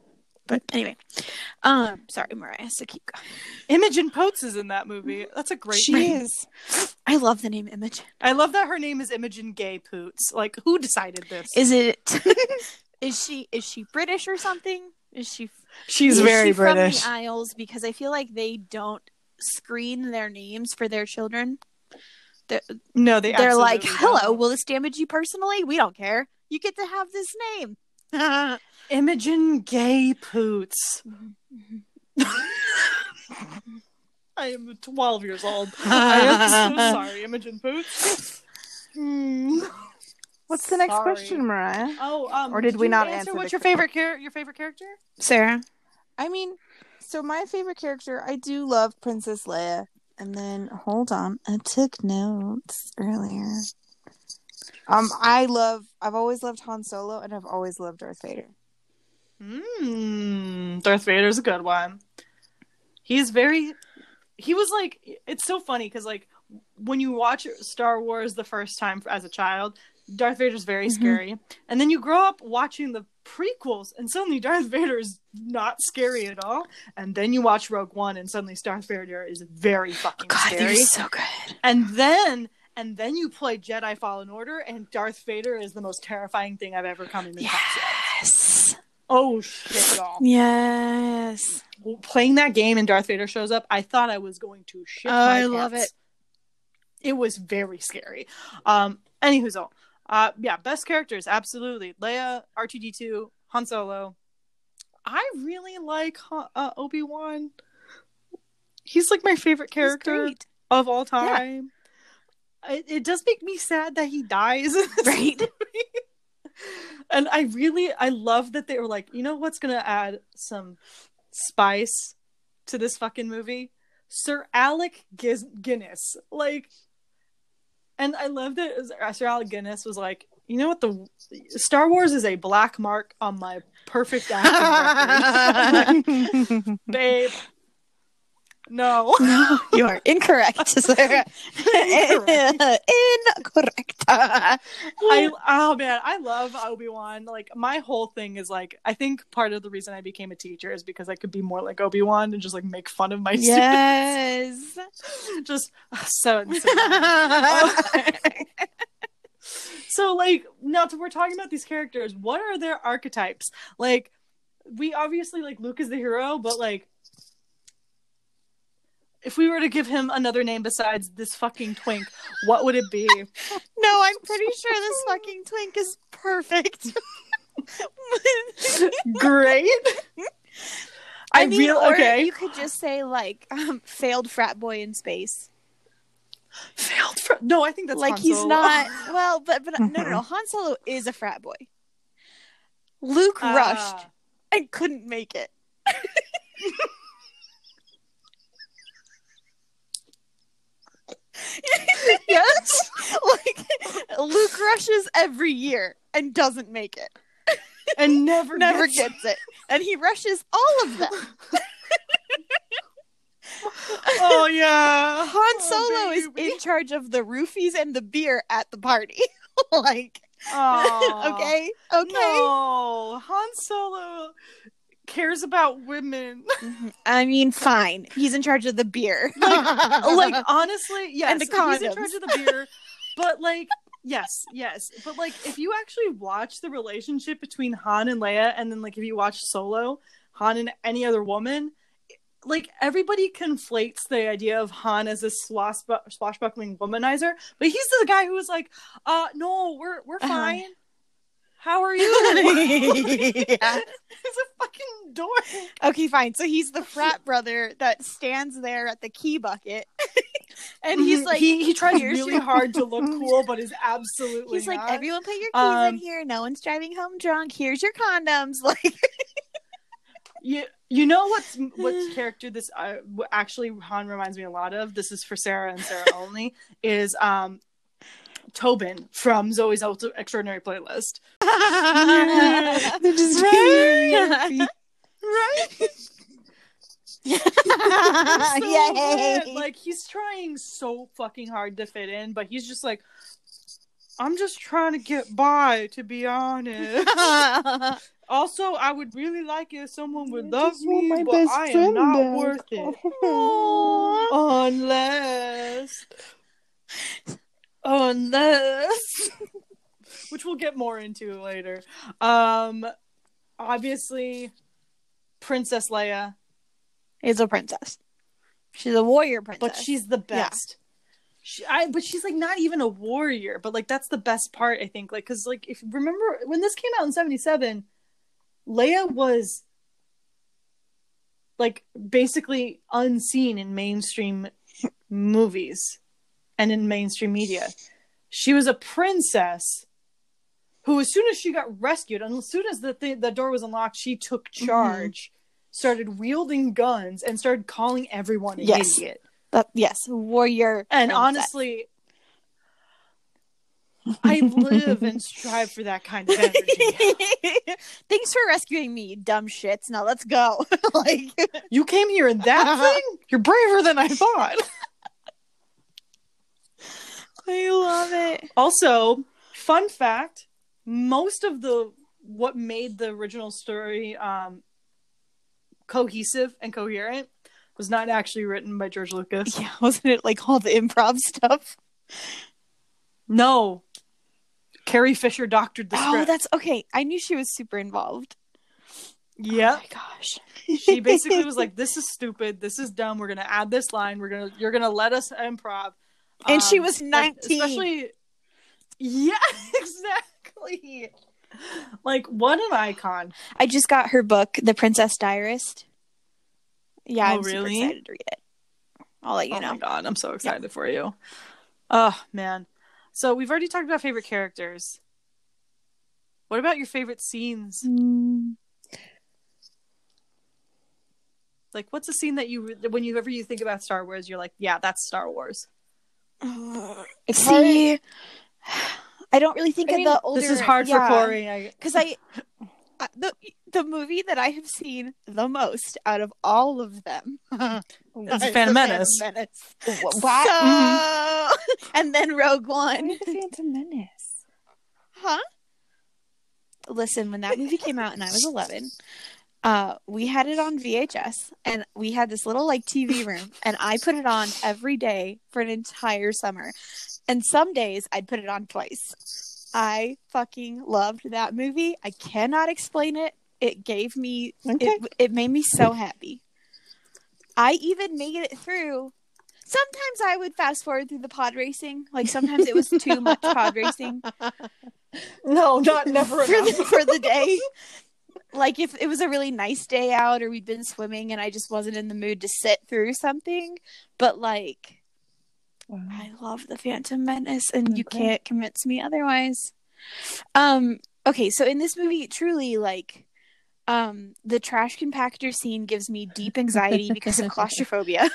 B: But anyway, um, sorry, Mariah. So keep going.
A: Imogen Poots is in that movie. That's a great
C: She
A: name.
C: is.
B: I love the name Imogen.
A: I love that her name is Imogen Gay Poots. Like, who decided this?
B: Is it? is she? Is she British or something? Is she?
A: She's
B: is
A: very
B: she
A: British.
B: From the Isles, because I feel like they don't screen their names for their children. They're,
A: no, they.
B: They're like,
A: absolutely
B: "Hello,
A: don't.
B: will this damage you personally? We don't care. You get to have this name."
A: Imogen Gay Poots. I am twelve years old. I am so sorry, Imogen Poots. Hmm.
C: What's the next
A: Sorry.
C: question, Mariah?
A: Oh, um,
C: Or did we
A: you
C: not
A: answer?
C: answer
A: What's
C: the
A: your favorite char- Your favorite character?
B: Sarah.
C: I mean, so my favorite character, I do love Princess Leia. And then, hold on, I took notes earlier. Um, I love, I've always loved Han Solo, and I've always loved Darth Vader.
A: Hmm. Darth Vader's a good one. He's very. He was like. It's so funny because like when you watch Star Wars the first time as a child, Darth Vader's very
C: Mm-hmm.
A: scary, and then you grow up watching the prequels, and suddenly Darth Vader is not scary at all. And then you watch Rogue One, and suddenly Darth Vader is very fucking
B: God,
A: scary.
B: they're so good.
A: And then. And then you play Jedi Fallen Order, and Darth Vader is the most terrifying thing I've ever come in contact with.
B: Yes.
A: Oh shit, y'all.
B: Yes.
A: Playing that game and Darth Vader shows up, I thought I was going to shit
B: Oh,
A: my
B: I
A: pants.
B: love it.
A: It was very scary. Um, anywho, uh, yeah, best characters, absolutely. Leia, R two D two, Han Solo. I really like uh, Obi-Wan. He's like my favorite character of all time. Yeah. It, it does make me sad that he dies.
B: Right.
A: And I really, I love that they were like, you know what's going to add some spice to this fucking movie? Sir Alec Giz- Guinness. Like, and I love that Sir Alec Guinness was like, you know what, the Star Wars is a black mark on my perfect acting record. Babe. No.
B: No, you are incorrect, Sarah. Incorrect. Incorrect.
A: I oh man, I love Obi-Wan. Like my whole thing is like, I think part of the reason I became a teacher is because I could be more like Obi-Wan and just like make fun of my
B: yes.
A: students. Just so insane. So like now we're talking about these characters. What are their archetypes? Like we obviously like Luke is the hero, but like if we were to give him another name besides this fucking twink, what would it be?
B: No, I'm pretty sure this fucking twink is perfect.
A: Great.
B: I, I
A: mean,
B: feel or
A: okay.
B: You could just say like um, failed frat boy in space.
A: Failed frat? No, I think that's
B: like
A: Han
B: he's
A: Solo.
B: not. Well, but but no, no, no. Han Solo is a frat boy. Luke uh... rushed and couldn't make it.
A: Yes.
B: Like Luke rushes every year and doesn't make it.
A: And never
B: never
A: gets,
B: gets it. And he rushes all of them.
A: Oh yeah.
B: Han Solo
A: oh,
B: is in charge of the roofies and the beer at the party. Like
A: oh,
B: okay. Okay.
A: No. Han Solo cares about women.
B: I mean, fine. He's in charge of the beer.
A: Like, like honestly, yes.
B: And the condoms.
A: He's in charge of the beer. But like, yes, yes. But like, if you actually watch the relationship between Han and Leia, and then like if you watch Solo, Han and any other woman, like everybody conflates the idea of Han as a swashbu- swashbuckling womanizer, but he's the guy who was like, uh, no, we're we're fine. Uh-huh. How are you?
B: Yeah.
A: He's a fucking dork.
B: Okay, fine. So he's the frat brother that stands there at the key bucket. And he's like,
A: he, he tries really hard to look cool, but is absolutely
B: He's
A: not.
B: like, everyone put your keys
A: um,
B: in here. No one's driving home drunk. Here's your condoms. Like,
A: you, you know what's what character this uh, actually Han reminds me a lot of? This is for Sarah and Sarah only. Is um. Tobin from Zoe's Extraordinary Playlist.
C: They're just right?
A: Right? So
B: Yay!
A: good. Like he's trying so fucking hard to fit in, but he's just like, I'm just trying to get by, to be honest. Also, I would really like it if someone would
C: I
A: love
C: just want
A: me,
C: my
A: but
C: best
A: I am
C: friend
A: not
C: back.
A: worth it.
B: Aww.
A: Unless, unless, which we'll get more into later. Um, obviously, Princess Leia,
B: Is a princess. She's a warrior princess.
A: but she's the best. She, I, but she's like not even a warrior, but like that's the best part, I think. Like, cause like if remember when this came out in seventy-seven, Leia was like basically unseen in mainstream movies and in mainstream media. She was a princess who, as soon as she got rescued, and as soon as the th- the door was unlocked, she took charge, mm-hmm. started wielding guns, and started calling everyone an
B: yes.
A: idiot.
B: But yes, warrior.
A: And
B: princess.
A: honestly, I live and strive for that kind of energy.
B: Thanks for rescuing me, you dumb shits. Now let's go. Like,
A: you came here in that thing? You're braver than I thought.
B: I love it.
A: Also, fun fact, most of the what made the original story um, cohesive and coherent was not actually written by George Lucas.
B: Yeah, wasn't it like all the improv stuff?
A: No. Carrie Fisher doctored the script.
B: Oh, that's okay. I knew she was super involved.
A: Yep.
B: Oh my gosh.
A: She basically was like, this is stupid. This is dumb. We're going to add this line. We're going to, you're going to let us improv.
B: And
A: um,
B: she was nineteen.
A: Like, especially, yeah, exactly. Like, what an icon.
B: I just got her book, The Princess Diarist. Yeah,
A: oh,
B: I'm
A: really?
B: super excited to read it. I'll let you
A: oh
B: know.
A: Oh my god, I'm so excited
B: yeah.
A: for you. Oh, man. So we've already talked about favorite characters. What about your favorite scenes?
B: Mm.
A: Like, what's a scene that you, whenever you think about Star Wars, you're like, yeah, that's Star Wars.
B: Uh, See, I don't really think
A: I
B: of
A: mean,
B: the older.
A: This is hard
B: yeah,
A: for Corey.
B: Because I, I the the movie that I have seen the most out of all of them
A: is Phantom Menace.
B: Phantom Menace.
C: What?
B: So,
C: Mm-hmm.
B: and then Rogue One.
C: Why the Phantom Menace?
B: Huh? Listen, when that movie came out and I was eleven, uh, we had it on V H S, and we had this little like T V room, and I put it on every day for an entire summer. And some days I'd put it on twice. I fucking loved that movie. I cannot explain it. It gave me, okay. it, it made me so happy. I even made it through. Sometimes I would fast forward through the pod racing. Like sometimes it was too much pod racing.
A: No, not never
B: for the, for the day. Like if it was a really nice day out or we'd been swimming and I just wasn't in the mood to sit through something. But like, wow. I love the Phantom Menace and okay. you can't convince me otherwise. Um, okay, so in this movie, truly like um, the trash compactor scene gives me deep anxiety because of claustrophobia.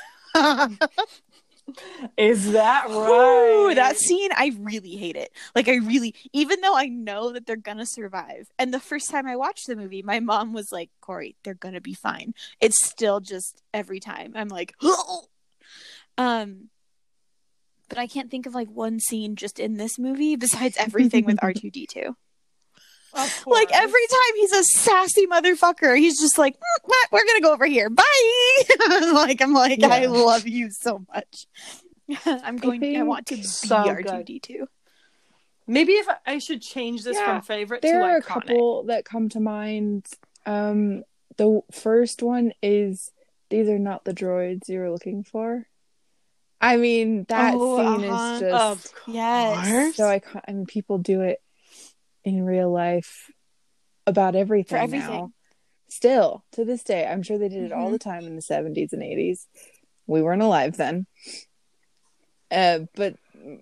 A: Is that right?
B: Ooh, that scene, I really hate it. Like, I really, even though I know that they're gonna survive. And the first time I watched the movie, my mom was like, Corey, they're gonna be fine. It's still just every time. I'm like, oh! um, but I can't think of like one scene just in this movie besides everything with R two D two. Like every time he's a sassy motherfucker, he's just like, mm, we're gonna go over here, bye. Like I'm like, yeah. I love you so much. I'm going I, I want to be so R two D two.
A: Maybe if I should change this yeah, from favorite
C: there
A: to
C: are
A: iconic.
C: A couple that come to mind. Um the first one is these are not the droids you were looking for. I mean that
B: oh,
C: scene
B: uh-huh.
C: is just
B: of yes.
C: So I, I mean people do it in real life about everything,
B: for everything
C: now. Still to this day. I'm sure they did it mm-hmm. all the time in the seventies and eighties. We weren't alive then. Uh, but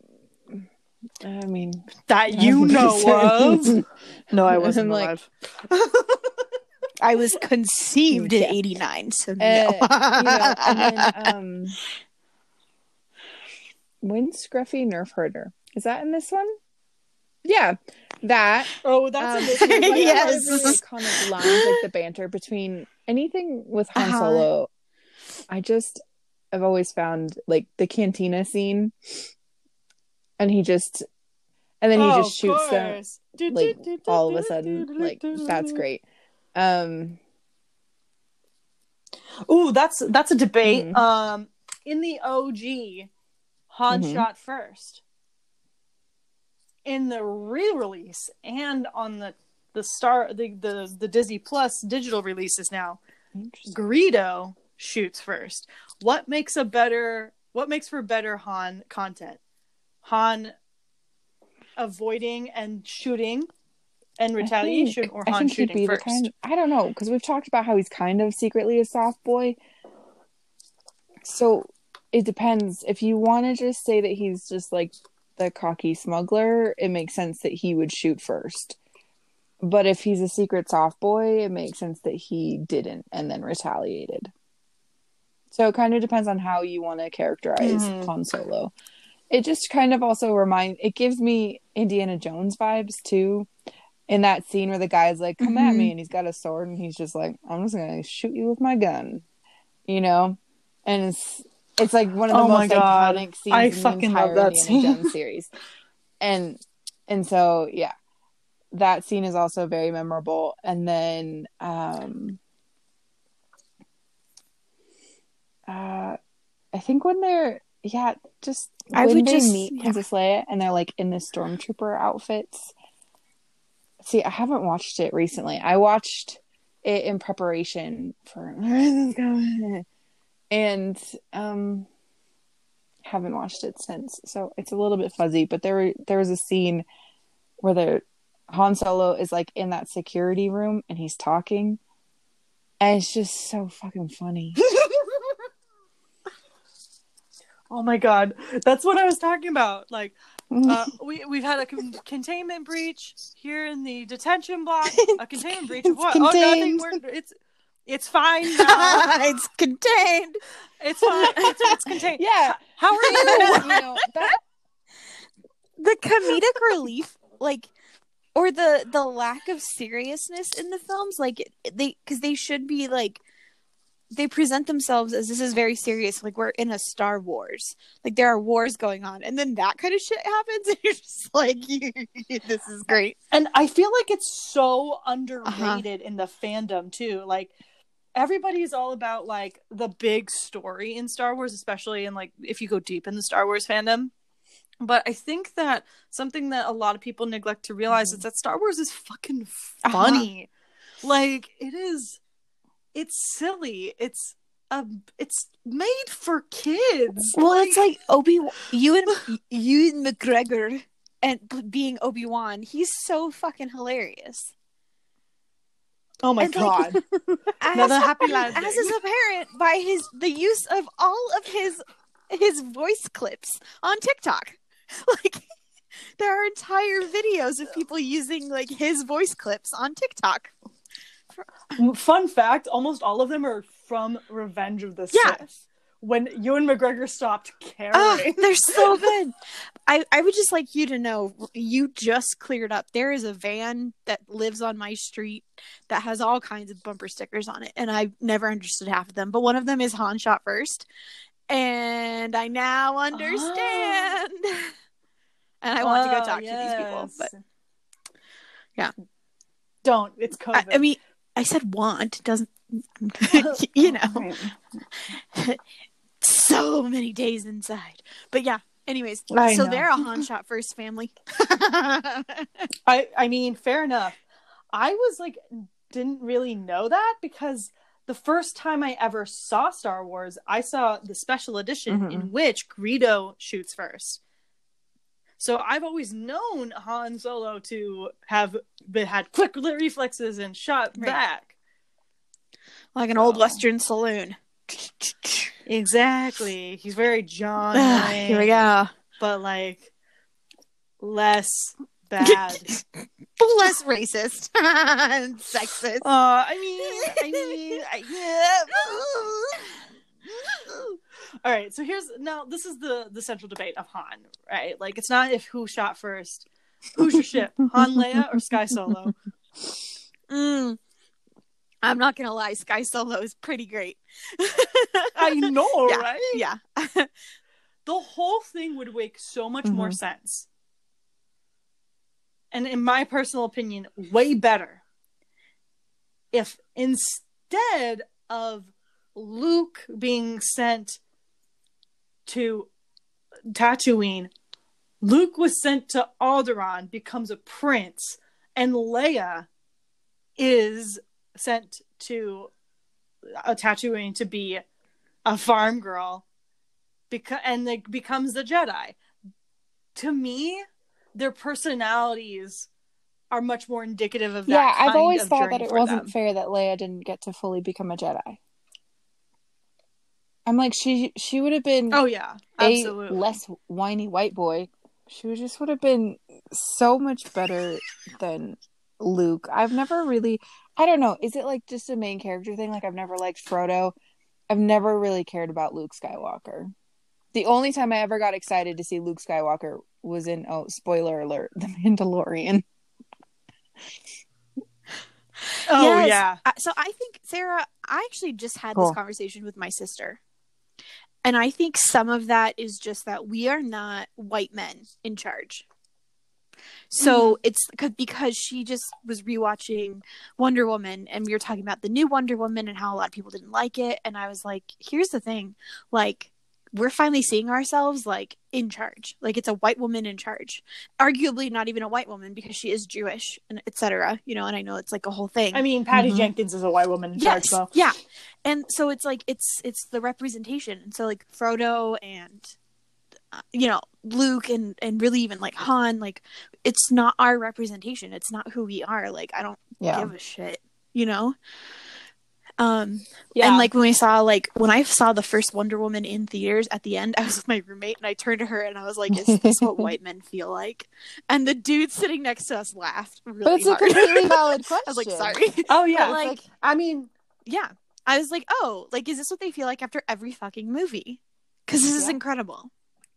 C: I mean
A: that you know of. No, I wasn't
C: I'm
A: alive.
B: Like, I was conceived yeah. in eighty-nine, so no.
C: Uh, you know, and then um when's Scruffy Nerf Herder? Is that in this one? Yeah, that.
A: Oh, that's
C: um,
A: in this one.
C: Like,
B: yes.
C: Really iconic lines, like the banter between anything with Han
B: uh-huh.
C: Solo. I just, I've always found like the cantina scene, and he just, and then he
A: oh,
C: just shoots them, like all of a sudden, like that's great. Um.
A: Ooh, that's that's a debate.
C: Mhm.
A: Um, in the O G, Han
C: Mhm.
A: shot first. In the re-release and on the the star the, the the Disney Plus digital releases now, Greedo shoots first. What makes a better what makes for better Han content? Han avoiding and shooting and retaliation,
C: I think,
A: or
C: I
A: Han
C: think he'd
A: shooting
C: be
A: first?
C: the kind. I don't know, because we've talked about how he's kind of secretly a soft boy. So it depends. If you want to just say that he's just like the cocky smuggler, it makes sense that he would shoot first. But if he's a secret soft boy, it makes sense that he didn't and then retaliated. So it kind of depends on how you want to characterize
A: Mhm.
C: Han Solo. It just kind of also remind it gives me Indiana Jones vibes too. In that scene where the guy's like, "Come at me," and he's got a sword, and he's just like, "I'm just gonna shoot you with my gun," you know. And it's it's like one of the
A: Oh my
C: most
A: God.
C: iconic scenes
A: I
C: in the
A: fucking love
C: entire
A: that
C: Indiana
A: scene.
C: Jones series. And and so yeah, that scene is also very memorable. And then um, uh, I think when they're yeah, just
B: I
C: when
B: would
C: they
B: just-
C: meet
B: yeah.
C: Princess Leia and they're like in the stormtrooper outfits. See, I haven't watched it recently. I watched it in preparation for and um haven't watched it since. So it's a little bit fuzzy, but there there was a scene where the Han Solo is like in that security room and he's talking. And it's just so fucking funny.
A: Oh my God, that's what I was talking about. Like, uh, we we've had a con- containment breach here in the detention block. A containment breach of
C: It's
A: what? Oh, nothing.
C: contained.
A: We're it's it's fine now.
B: It's contained.
A: It's fine. It's, it's contained.
C: Yeah.
A: How are you?
C: you know, that
B: The comedic relief, like, or the the lack of seriousness in the films, like they because they should be like they present themselves as this is very serious, like we're in a Star Wars, like there are wars going on, and then that kind of shit happens, and you're just like, this is great.
A: And I feel like it's so underrated uh-huh. in the fandom too. Like, everybody's all about like the big story in Star Wars, especially in like if you go deep in the Star Wars fandom. But I think that something that a lot of people neglect to realize mm-hmm. is that Star Wars is fucking funny. Uh-huh. Like, it is, it's silly. It's um, it's made for kids.
B: Well,
A: like...
B: it's like Obi Ewan Ewan McGregor and being Obi-Wan. He's so fucking hilarious.
A: Oh my
B: and
A: God!
B: Like,
A: Another
B: as,
A: happy landing.
B: As is apparent by his the use of all of his his voice clips on TikTok. Like, there are entire videos of people using like his voice clips on TikTok.
A: Fun fact: almost all of them are from Revenge of the
B: yeah.
A: Sith. When Ewan McGregor stopped caring.
B: Oh, they're so good. I, I would just like you to know, you just cleared up. There is a van that lives on my street that has all kinds of bumper stickers on it, and I've never understood half of them. But one of them is Han shot first, and I now understand. Oh. And I want oh, to go talk yes. to these people, but yeah,
A: don't. It's COVID.
B: I, I mean, I said want doesn't. You know. So many days inside. But yeah, anyways, I so know. They're a Han shot first family.
A: I I mean, fair enough. I was like, didn't really know that because the first time I ever saw Star Wars, I saw the special edition mm-hmm. in which Greedo shoots first. So I've always known Han Solo to have been, had quick reflexes and shot right. back.
B: Like an oh. old Western saloon.
A: Exactly. He's very John Wayne,
B: here we go.
A: But like less bad.
B: Less racist and sexist.
A: Uh, I mean, I mean, I, yeah. All right, so here's now this is the the central debate of Han, right? Like, it's not if who shot first. Who's your ship? Han Leia or Sky Solo?
B: Mm. I'm not gonna lie, Sky Solo is pretty great.
A: I know,
B: yeah,
A: right?
B: Yeah.
A: The whole thing would make so much mm-hmm. more sense. And in my personal opinion, way better if instead of Luke being sent to Tatooine, Luke was sent to Alderaan, becomes a prince, and Leia is sent to a Tatooine to be a farm girl, because and like becomes the Jedi. To me, their personalities are much more indicative of that.
C: Yeah,
A: kind
C: I've always
A: of
C: thought that
A: journey
C: it
A: for
C: wasn't
A: them.
C: fair that Leia didn't get to fully become a Jedi. I'm like, she she would have been
A: Oh yeah,
C: a
A: absolutely.
C: less whiny white boy. She would just would have been so much better than Luke. I've never really, I don't know, is it like just a main character thing? Like I've never liked Frodo. I've never really cared about Luke Skywalker. The only time I ever got excited to see Luke Skywalker was in, oh, spoiler alert, The Mandalorian.
A: Oh
B: Yes.
A: yeah.
B: I- So I think, Sarah, I actually just had
C: Cool.
B: this conversation with my sister. And I think some of that is just that we are not white men in charge. So
A: Mhm.
B: it's c- because she just was rewatching Wonder Woman, and we were talking about the new Wonder Woman and how a lot of people didn't like it. And I was like, here's the thing, like, we're finally seeing ourselves like in charge. Like it's a white woman in charge, arguably not even a white woman because she is Jewish and et cetera. You know, and I know it's like a whole thing.
A: I mean, Patty
C: Mhm.
A: Jenkins is a white woman in
B: Yes,
A: charge, though.
B: yeah, and so it's like it's it's the representation. And so like Frodo and uh, you know Luke and and really even like Han, like it's not our representation. It's not who we are. Like I don't
C: Yeah.
B: give a shit. You know. Um.
A: Yeah.
B: And like when we saw like when I saw the first Wonder Woman in theaters at the end, I was with my roommate and I turned to her and I was like, "Is this what white men feel like?" And the dude sitting next to us laughed really
C: But it's a
B: hard.
C: completely valid question.
B: I was like, "Sorry."
A: oh yeah.
B: But, like,
C: like,
A: I mean,
B: yeah, I was like, "Oh, like is this what they feel like after every fucking movie?" Because this is
A: Yeah.
B: incredible.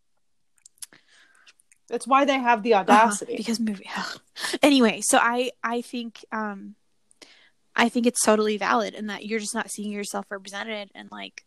A: it's why they have the
B: Uh-huh,
A: audacity.
B: because movie. Anyway, so I I think um I think it's totally valid in that you're just not seeing yourself represented, and like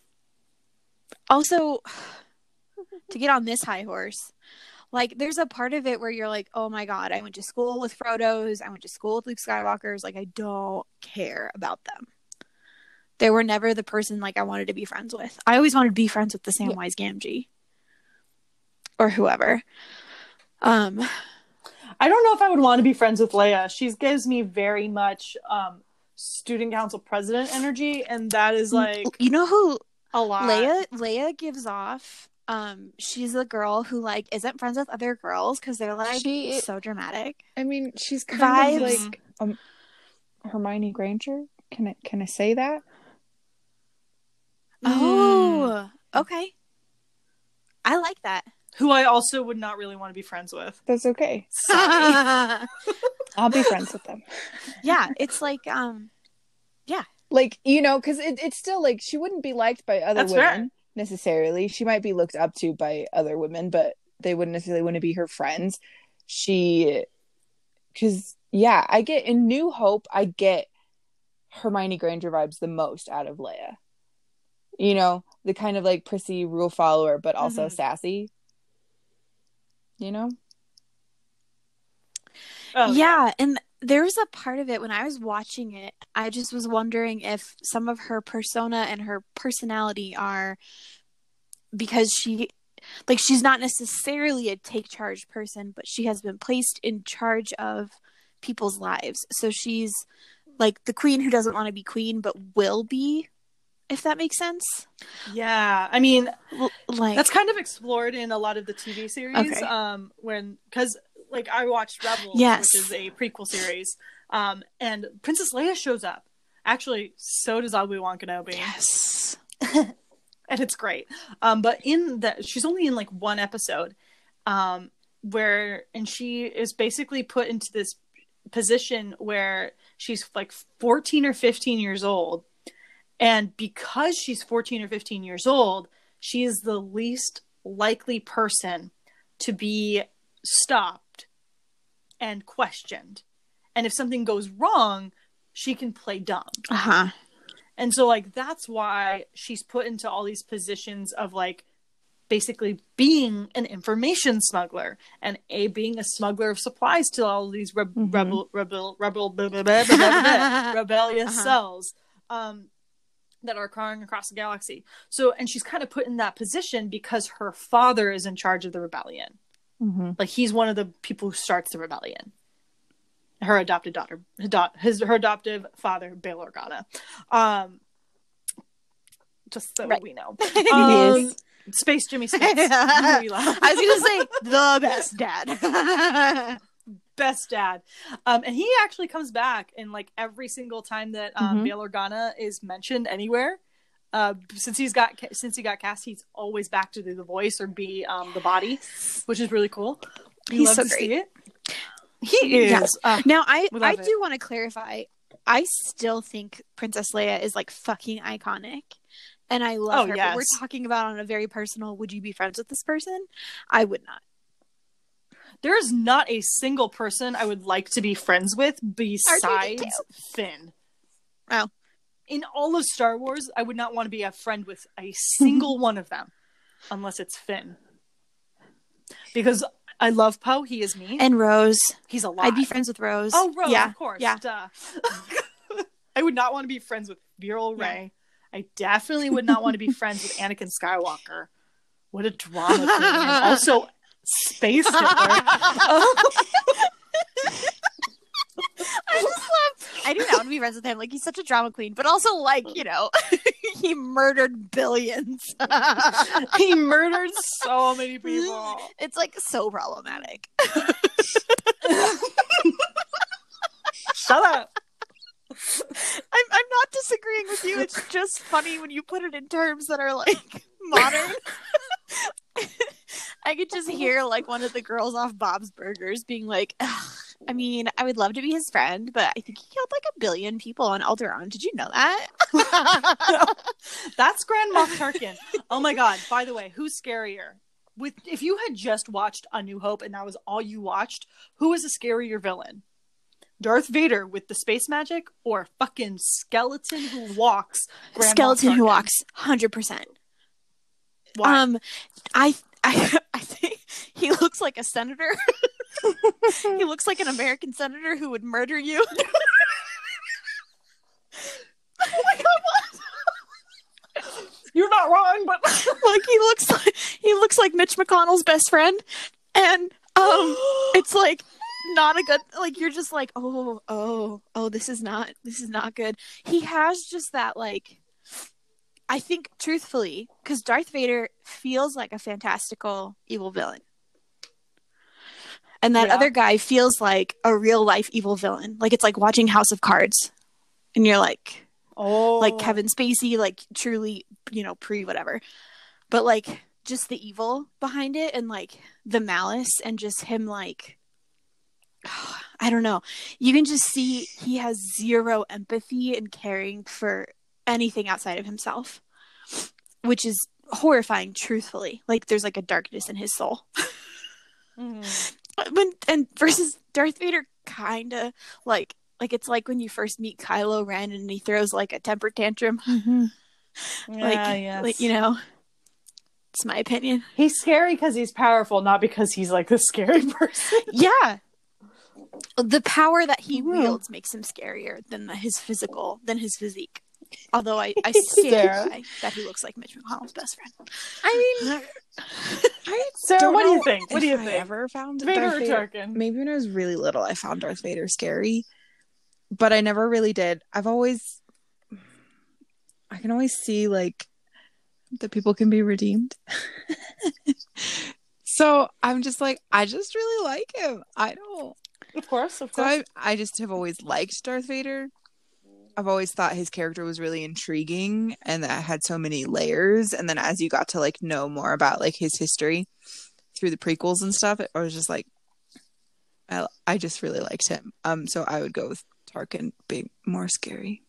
B: also to get on this high horse, like there's a part of it where you're like, oh my god, I went to school with Frodo's, I went to school with Luke Skywalker's, like I don't care about them. They were never the person like I wanted to be friends with. I always wanted to be friends with the Samwise Gamgee or whoever. Um
A: I don't know if I would want to be friends with Leia. She gives me very much um, student council president energy, and that is like
B: you know who
A: a lot.
B: Leia Leia gives off. Um, she's the girl who like isn't friends with other girls because they're like
C: She-
B: so dramatic.
C: I mean, she's kind
B: Vibes.
C: of like um, Hermione Granger. Can I can I say that?
B: Oh, okay. I like that.
A: Who I also would not really want to be friends with.
C: That's okay.
B: yeah,
C: I'll be friends with them.
B: it's like um,
C: Like, you know, because it, it's still like she wouldn't be liked by other
A: That's
C: women
A: fair.
C: necessarily. She might be looked up to by other women, but they wouldn't necessarily want to be her friends. She, because yeah, I get in New Hope, I get Hermione Granger vibes the most out of Leia. You know, the kind of like prissy rule follower, but also
A: Mhm.
C: sassy. You know?
A: Oh,
B: yeah, and there was a part of it when I was watching it, I just was wondering if some of her persona and her personality are because she like she's not necessarily a take charge person, but she has been placed in charge of people's lives. So she's like the queen who doesn't want to be queen but will be, if that makes sense.
A: Yeah, I mean,
B: L- like
A: that's kind of explored in a lot of the T V series.
B: Okay.
A: Um, when because like I watched Rebels,
B: Yes.
A: which is a prequel series. Um, and Princess Leia shows up. Actually, so does Obi Wan Kenobi.
B: yes.
A: And it's great. Um, but in the she's only in like one episode, um, where and she is basically put into this position where she's like fourteen or fifteen years old, and because she's fourteen or fifteen years old, she is the least likely person to be stopped and questioned. And if something goes wrong, she can play dumb.
B: Uh-huh.
A: And so, like, that's why she's put into all these positions of, like, basically being an information smuggler, and A being a smuggler of supplies to all of these re-
C: Mm-hmm.
A: rebel, rebel, rebel, blah, blah, blah, blah, blah, blah, rebellious
B: Uh-huh.
A: cells um, that are crawling across the galaxy. So, and she's kind of put in that position because her father is in charge of the rebellion.
C: Mm-hmm.
A: Like, he's one of the people who starts the rebellion. Her adopted daughter, his her adoptive father, Bail Organa. Um, just so
B: Right.
A: we know.
B: Yes.
A: Um, Space Jimmy Smith.
B: I was gonna say the best dad.
A: Best dad. Um, and he actually comes back in like every single time that um,
C: Mhm.
A: Bail Organa is mentioned anywhere. Uh, since he's got since he got cast, he's always back to do the voice or be um, the body, which is really cool. We
B: He's
A: love
B: so
A: to
B: great.
A: see it. He is.
B: Yeah.
A: Uh,
B: Now, I
A: We
B: I
A: love it.
B: do want to clarify. I still think Princess Leia is like fucking iconic, and I love
A: Oh,
B: her.
A: yes.
B: But we're talking about on a very personal. Would you be friends with this person? I would not.
A: There's not a single person I would like to be friends with besides Finn.
B: Oh.
A: In all of Star Wars, I would not want to be a friend with a single one of them, unless it's Finn. Because I love Poe. He is me.
B: And Rose,
A: He's alive.
B: I'd be friends with Rose.
A: Oh, Rose,
B: yeah,
A: of course.
B: yeah.
A: Duh. I would not want to be friends with Beryl
B: Yeah.
A: Ray. I definitely would not want to be friends with Anakin Skywalker. What a drama queen. And also Space Hitler. Oh.
B: I just love. I do not want to be friends with him. Like, he's such a drama queen, but also like, you know, he murdered billions.
A: He murdered so many people.
B: It's like so problematic.
A: Shut up.
B: I'm I'm not disagreeing with you. It's just funny when you put it in terms that are like modern. I could just hear like one of the girls off Bob's Burgers being like, "Ugh, I mean, I would love to be his friend, but I think he killed like a billion people on Alderaan. Did you know that?"
A: That's Grand Moff Tarkin. Oh my god. By the way, who's scarier? With if you had just watched A New Hope and that was all you watched, who is a scarier villain? Darth Vader with the space magic or fucking skeleton who walks? Grand Moff
B: Skeleton who
A: Tarkin?
B: walks, hundred percent.
A: Why?
B: Um, I I I think he looks like a senator. He looks like an American senator who would murder you. Oh my god! What?
A: You're not wrong, but
B: Like he looks like he looks like Mitch McConnell's best friend, and um, it's like not a good. Like you're just like, oh, oh, oh, this is not this is not good. He has just that like. I think, truthfully, because Darth Vader feels like a fantastical evil villain. And that
A: Yeah.
B: other guy feels like a real life evil villain. Like it's like watching House of Cards. And you're like,
A: oh,
B: like Kevin Spacey, like truly, you know, pre whatever. But like just the evil behind it and like the malice and just him like, I don't know. You can just see he has zero empathy and caring for anything outside of himself, which is horrifying, truthfully. Like there's like a darkness in his soul.
A: Mhm.
B: When and versus Darth Vader, kind of like like it's like when you first meet Kylo Ren and he throws like a temper tantrum.
C: Mm-hmm.
B: Like,
A: Yeah, yes.
B: like you know, it's my opinion.
A: He's scary because he's powerful, not because he's like the scary person.
B: Yeah, the power that he
A: Mhm.
B: wields makes him scarier than the, his physical than his physique. Although I, I stand
A: Sarah.
B: by that he looks like Mitch McConnell's best friend.
C: I mean, I
A: Sarah,
C: don't
A: what do you
C: know
A: think? What do
C: if
A: you
C: I
A: think?
C: ever found
A: Vader
C: Darth
A: or
C: Vader-
A: Tarkin?
C: Maybe when I was really little, I found Darth Vader scary, but I never really did. I've always, I can always see like that people can be redeemed. So I'm just like, I just really like him. I don't.
A: Of course, of
C: So
A: course.
C: I, I just have always liked Darth Vader. I've always thought his character was really intriguing and that had so many layers. And then as you got to like know more about like his history through the prequels and stuff, I was just like, I, I just really liked him. Um, so I would go with Tarkin being more scary.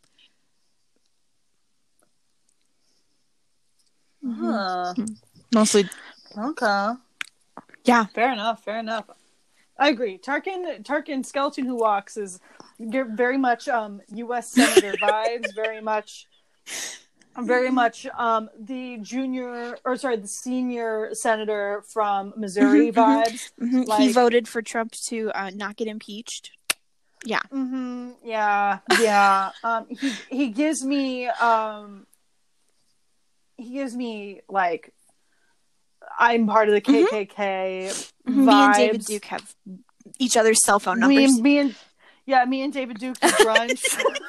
A: Huh.
C: Mostly,
A: Okay.
B: Yeah.
A: Fair enough. Fair enough. I agree. Tarkin, Tarkin, Skeleton Who Walks is ge- very much um, U S Senator vibes. Very much very much um, the junior, or sorry, the senior senator from Missouri vibes.
B: Mm-hmm.
A: Like,
B: he voted for Trump to uh, not get impeached. Yeah.
A: Mm-hmm, yeah, yeah. um, he he gives me um, he gives me like I'm part of the K K K.
B: Mm-hmm.
A: Vibes.
B: Me and David Duke have each other's cell phone numbers.
A: Me and, me and yeah, me and David Duke do brunch.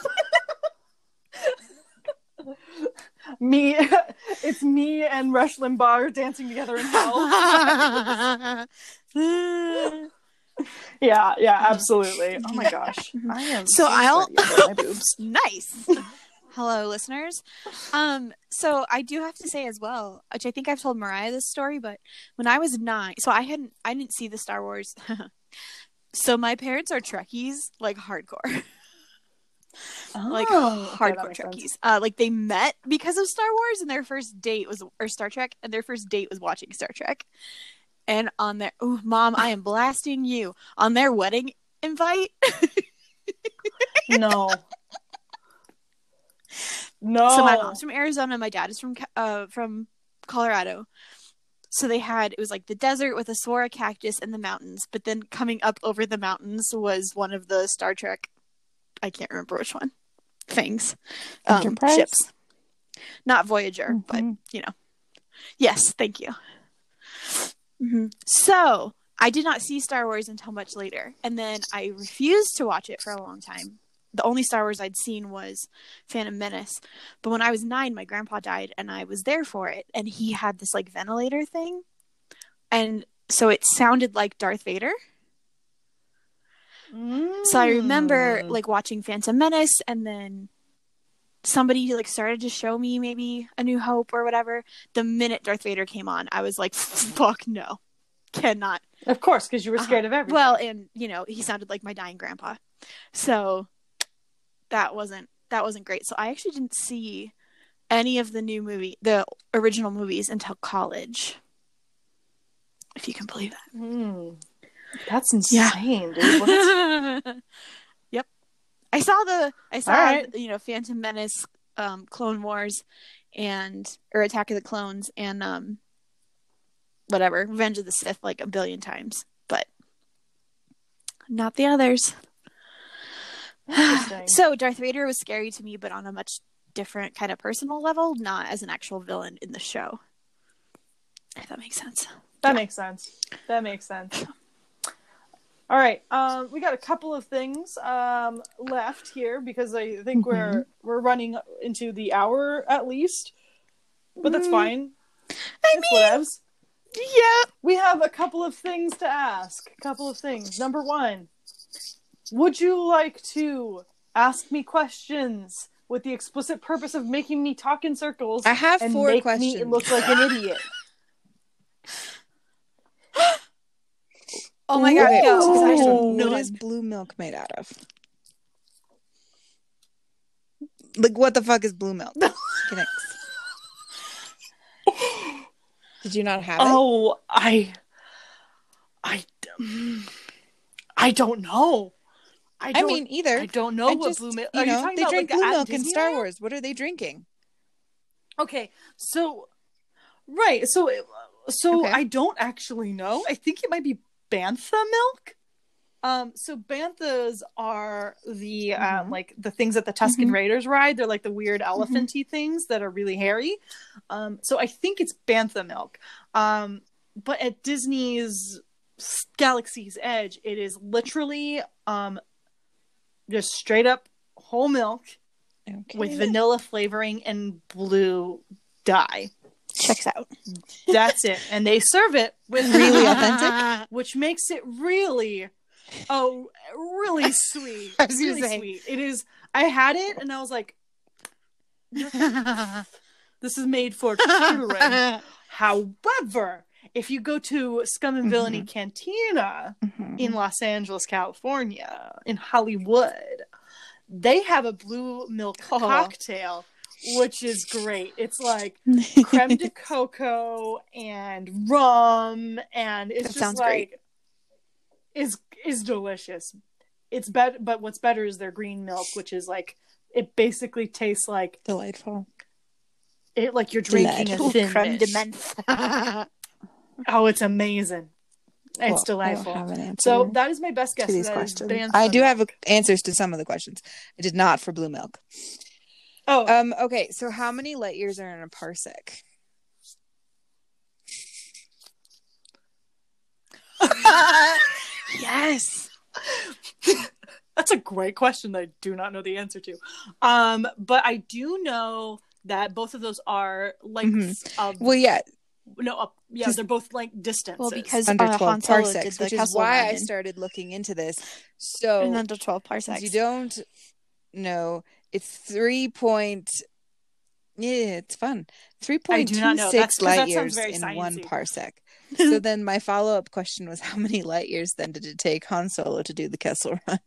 A: me, it's me and Rush Limbaugh dancing together in hell. yeah, yeah, absolutely. Oh my gosh, I am
B: so, so I'll
A: my boobs.
B: Nice. Hello, listeners. Um, so I do have to say as well, which I think I've told Mariah this story, but when I was nine, so I hadn't, I didn't see the Star Wars. So my parents are Trekkies, like hardcore,
A: oh,
B: like
A: okay,
B: hardcore Trekkies. Uh, like they met because of Star Wars, and their first date was, or Star Trek, and their first date was watching Star Trek. And on their, oh, Mom, I am blasting you on their wedding invite.
A: no. No.
B: So my mom's from Arizona, my dad is from uh from Colorado. So they had, it was like the desert with a saguaro cactus and the mountains, but then coming up over the mountains was one of the Star Trek, I can't remember which one, things, um, ships. Not Voyager, mm-hmm. but you know. Yes, thank you. Mm-hmm. So I did not see Star Wars until much later, and then I refused to watch it for a long time. The only Star Wars I'd seen was Phantom Menace. But when I was nine, my grandpa died and I was there for it. And he had this like ventilator thing. And so it sounded like Darth Vader. Mm. So I remember like watching Phantom Menace, and then somebody like started to show me maybe A New Hope or whatever. The minute Darth Vader came on, I was like, fuck no. Cannot.
A: Of course, because you were scared uh-huh. of everything.
B: Well, and you know, he sounded like my dying grandpa. So that wasn't that wasn't great. So I actually didn't see any of the new movie, the original movies, until college. If you can believe that.
A: Mm. That's insane, yeah. dude. What?
B: Yep. I saw the I saw
A: right.
B: you know Phantom Menace, um, Clone Wars, and or Attack of the Clones, and um, whatever Revenge of the Sith like a billion times, but not the others. So Darth Vader was scary to me, but on a much different kind of personal level, not as an actual villain in the show. If that makes sense.
A: That yeah. makes sense. That makes sense. All right, um, we got a couple of things um, left here because I think mm-hmm. we're we're running into the hour at least, but that's fine.
B: I
A: it's
B: mean,
A: whatevs.
B: Yeah,
A: we have a couple of things to ask. A couple of things. Number one. Would you like to ask me questions with the explicit purpose of making me talk in circles?
C: I have
A: and
C: four
A: make
C: questions.
A: Me look like an idiot.
B: Oh my god!
C: No. What is blue milk made out of? Like, what the fuck is blue milk? Did you not have it?
A: Oh, I, I, I don't know. I,
C: I mean, either.
A: I don't know
C: I
A: what
C: just,
A: blue milk.
C: You
A: are
C: know,
A: you talking
C: they
A: about
C: drink
A: like
C: blue
A: at
C: milk in Star
A: Disneyland?
C: Wars. What are they drinking?
A: Okay, so right, so so
C: okay.
A: I don't actually know. I think it might be bantha milk. Um, so banthas are the mm-hmm. um, like the things that the Tusken mm-hmm. Raiders ride. They're like the weird elephanty mm-hmm. things that are really hairy. Um, so I think it's bantha milk. Um, but at Disney's Galaxy's Edge, it is literally um, just straight up whole milk okay. with vanilla flavoring and blue dye.
B: Checks out.
A: That's it. And they serve it with
C: really authentic,
A: which makes it really, oh, really sweet.
C: I was
A: really
C: say.
A: sweet. It is. I had it and I was like, this is made for children. However, if you go to Scum and Villainy mm-hmm. Cantina mm-hmm. in Los Angeles, California, in Hollywood, they have a blue milk oh. cocktail, which is great. It's like creme de coco and rum, and it's
B: that
A: just
B: sounds
A: like
B: great.
A: is is delicious. It's better, but what's better is their green milk, which is like it basically tastes like
C: delightful.
A: it like you're drinking a
C: Delightful.
A: thin
B: creme de
A: Mish.
B: menthe.
A: Oh, it's amazing. It's
C: Well, I
A: delightful.
C: don't have an answer
A: So that is my best guess
C: to these
A: that is
C: questions.
A: Banned
C: I
A: Sun
C: do have
A: Milk.
C: answers to some of the questions. I did not for blue milk.
A: Oh,
C: Um. Okay. So how many light years are in a parsec?
B: Yes.
A: that's a great question that I do not know the answer to. Um, but I do know that both of those are lengths of
C: Well, yeah,
A: no, uh, yeah,
C: 'Cause-
A: they're both like distances.
B: Well, because
C: under
B: uh,
C: twelve
B: Han Solo did
C: parsecs,
B: the
C: which is
B: Kessel
C: why
B: Run
C: I
B: in-
C: started looking into this. So
B: in under twelve
C: if
B: parsecs.
C: you don't know, it's three point. Yeah, it's fun. Three
A: I
C: point
A: do
C: two
A: not know. That's
C: six
A: 'cause
C: light
A: that sounds
C: years
A: very
C: in one
A: sciencey.
C: parsec. So then my follow up question was, how many light years then did it take Han Solo to do the Kessel Run?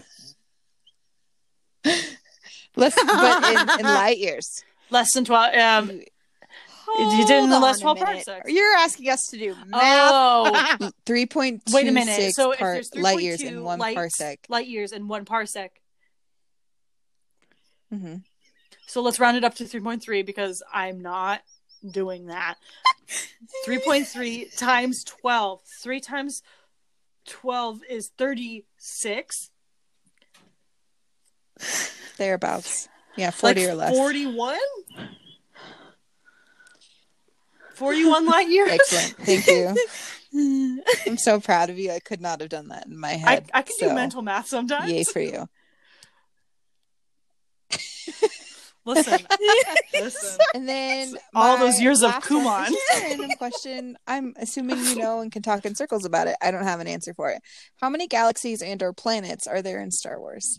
C: Let's, but in, in light years,
A: Less than twelve. Um,
C: you-
A: you did in the
B: Hold
A: last
B: on a
A: twelve
B: minute.
A: parsecs.
B: You're asking us to do math.
A: Oh,
C: three point two
A: wait a minute.
C: six
A: So if
C: par-
A: there's
C: light years
A: 3.2
C: in one
A: light,
C: parsec.
A: light years in one parsec,
C: Mm-hmm.
A: so let's round it up to three point three because I'm not doing that. three point three times twelve. three times twelve is thirty-six.
C: Thereabouts. Yeah, forty
A: like
C: or less.
A: forty-one? forty-one light years?
C: Excellent. Thank you. I'm so proud of you. I could not have done that in my
A: I,
C: head.
A: I can
C: so,
A: do mental math sometimes.
C: Yay for you.
A: Listen. Listen.
C: And then
A: All
C: my
A: those years of
C: last one
A: Kumon.
C: is just a random question. I'm assuming you know and can talk in circles about it. I don't have an answer for it. How many galaxies and or planets are there in Star Wars?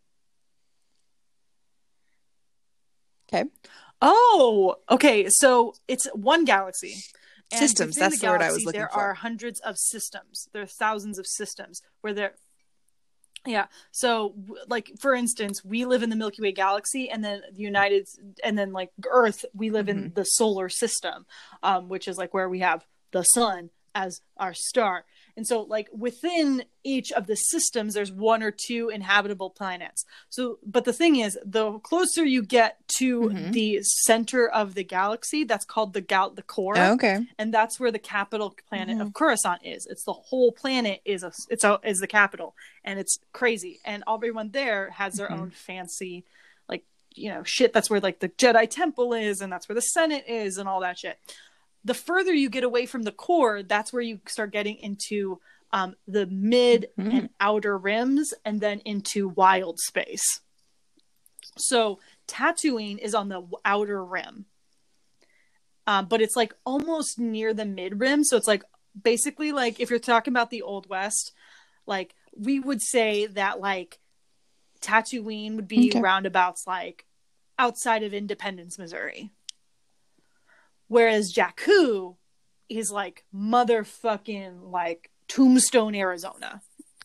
C: Okay.
A: Oh, okay. So it's one galaxy. And
C: Systems,
A: within
C: that's the word I was
A: galaxy,
C: looking
A: there
C: for.
A: are hundreds of systems. There are thousands of systems where there. Yeah. So, w- like for instance, we live in the Milky Way galaxy, and then the United, and then like Earth, we live in the solar system, um, which is like where we have the sun as our star. And so, like within each of the systems, there's one or two inhabitable planets. So, but the thing is, the closer you get to
C: Mhm.
A: the center of the galaxy, that's called the gal, the core,
C: Okay.
A: and that's where the capital planet
C: Mhm.
A: of Coruscant is. It's the whole planet is a it's a is the capital, and it's crazy. And everyone there has their
C: Mhm.
A: own fancy, like you know, shit. That's where like the Jedi Temple is, and that's where the Senate is, and all that shit. The further you get away from the core, that's where you start getting into um, the mid
C: Mhm.
A: and outer rims, and then into wild space. So Tatooine is on the outer rim, um, but it's like almost near the mid rim. So it's like basically like if you're talking about the Old West, like we would say that like Tatooine would be
C: Okay.
A: roundabouts like outside of Independence, Missouri. Whereas Jakku is like motherfucking like Tombstone, Arizona.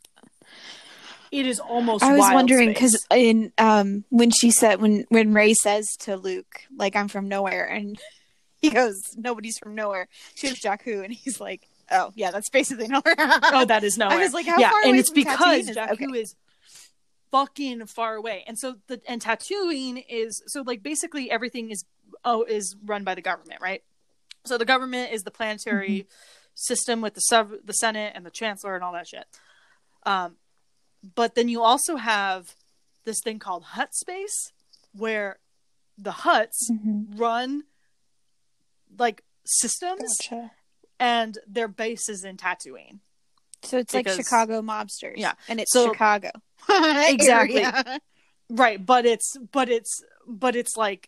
A: It is almost.
B: I was
A: wild
B: wondering
A: space.
B: because in um when she said when when Rey says to Luke like I'm from nowhere and he goes nobody's from nowhere. She goes Jakku and he's like oh yeah that's basically nowhere.
A: oh, that is nowhere.
B: I was like how
A: yeah,
B: far
A: and
B: away
A: it's
B: from
A: because
B: Tatooine is-
A: Jakku
B: okay.
A: is fucking far away, and so the and Tatooine is so like basically everything is oh is run by the government, right? So the government is the planetary
B: Mm-hmm.
A: system with the sub the Senate and the Chancellor and all that shit. Um, but then you also have this thing called Hut space, where the Huts
B: Mhm.
A: run like systems,
C: Gotcha.
A: and their base is in Tatooine.
B: So it's like
A: Because-
B: Chicago mobsters.
A: Yeah.
B: And it's
A: So-
B: Chicago.
A: Exactly.
B: Area.
A: Right, but it's but it's but it's like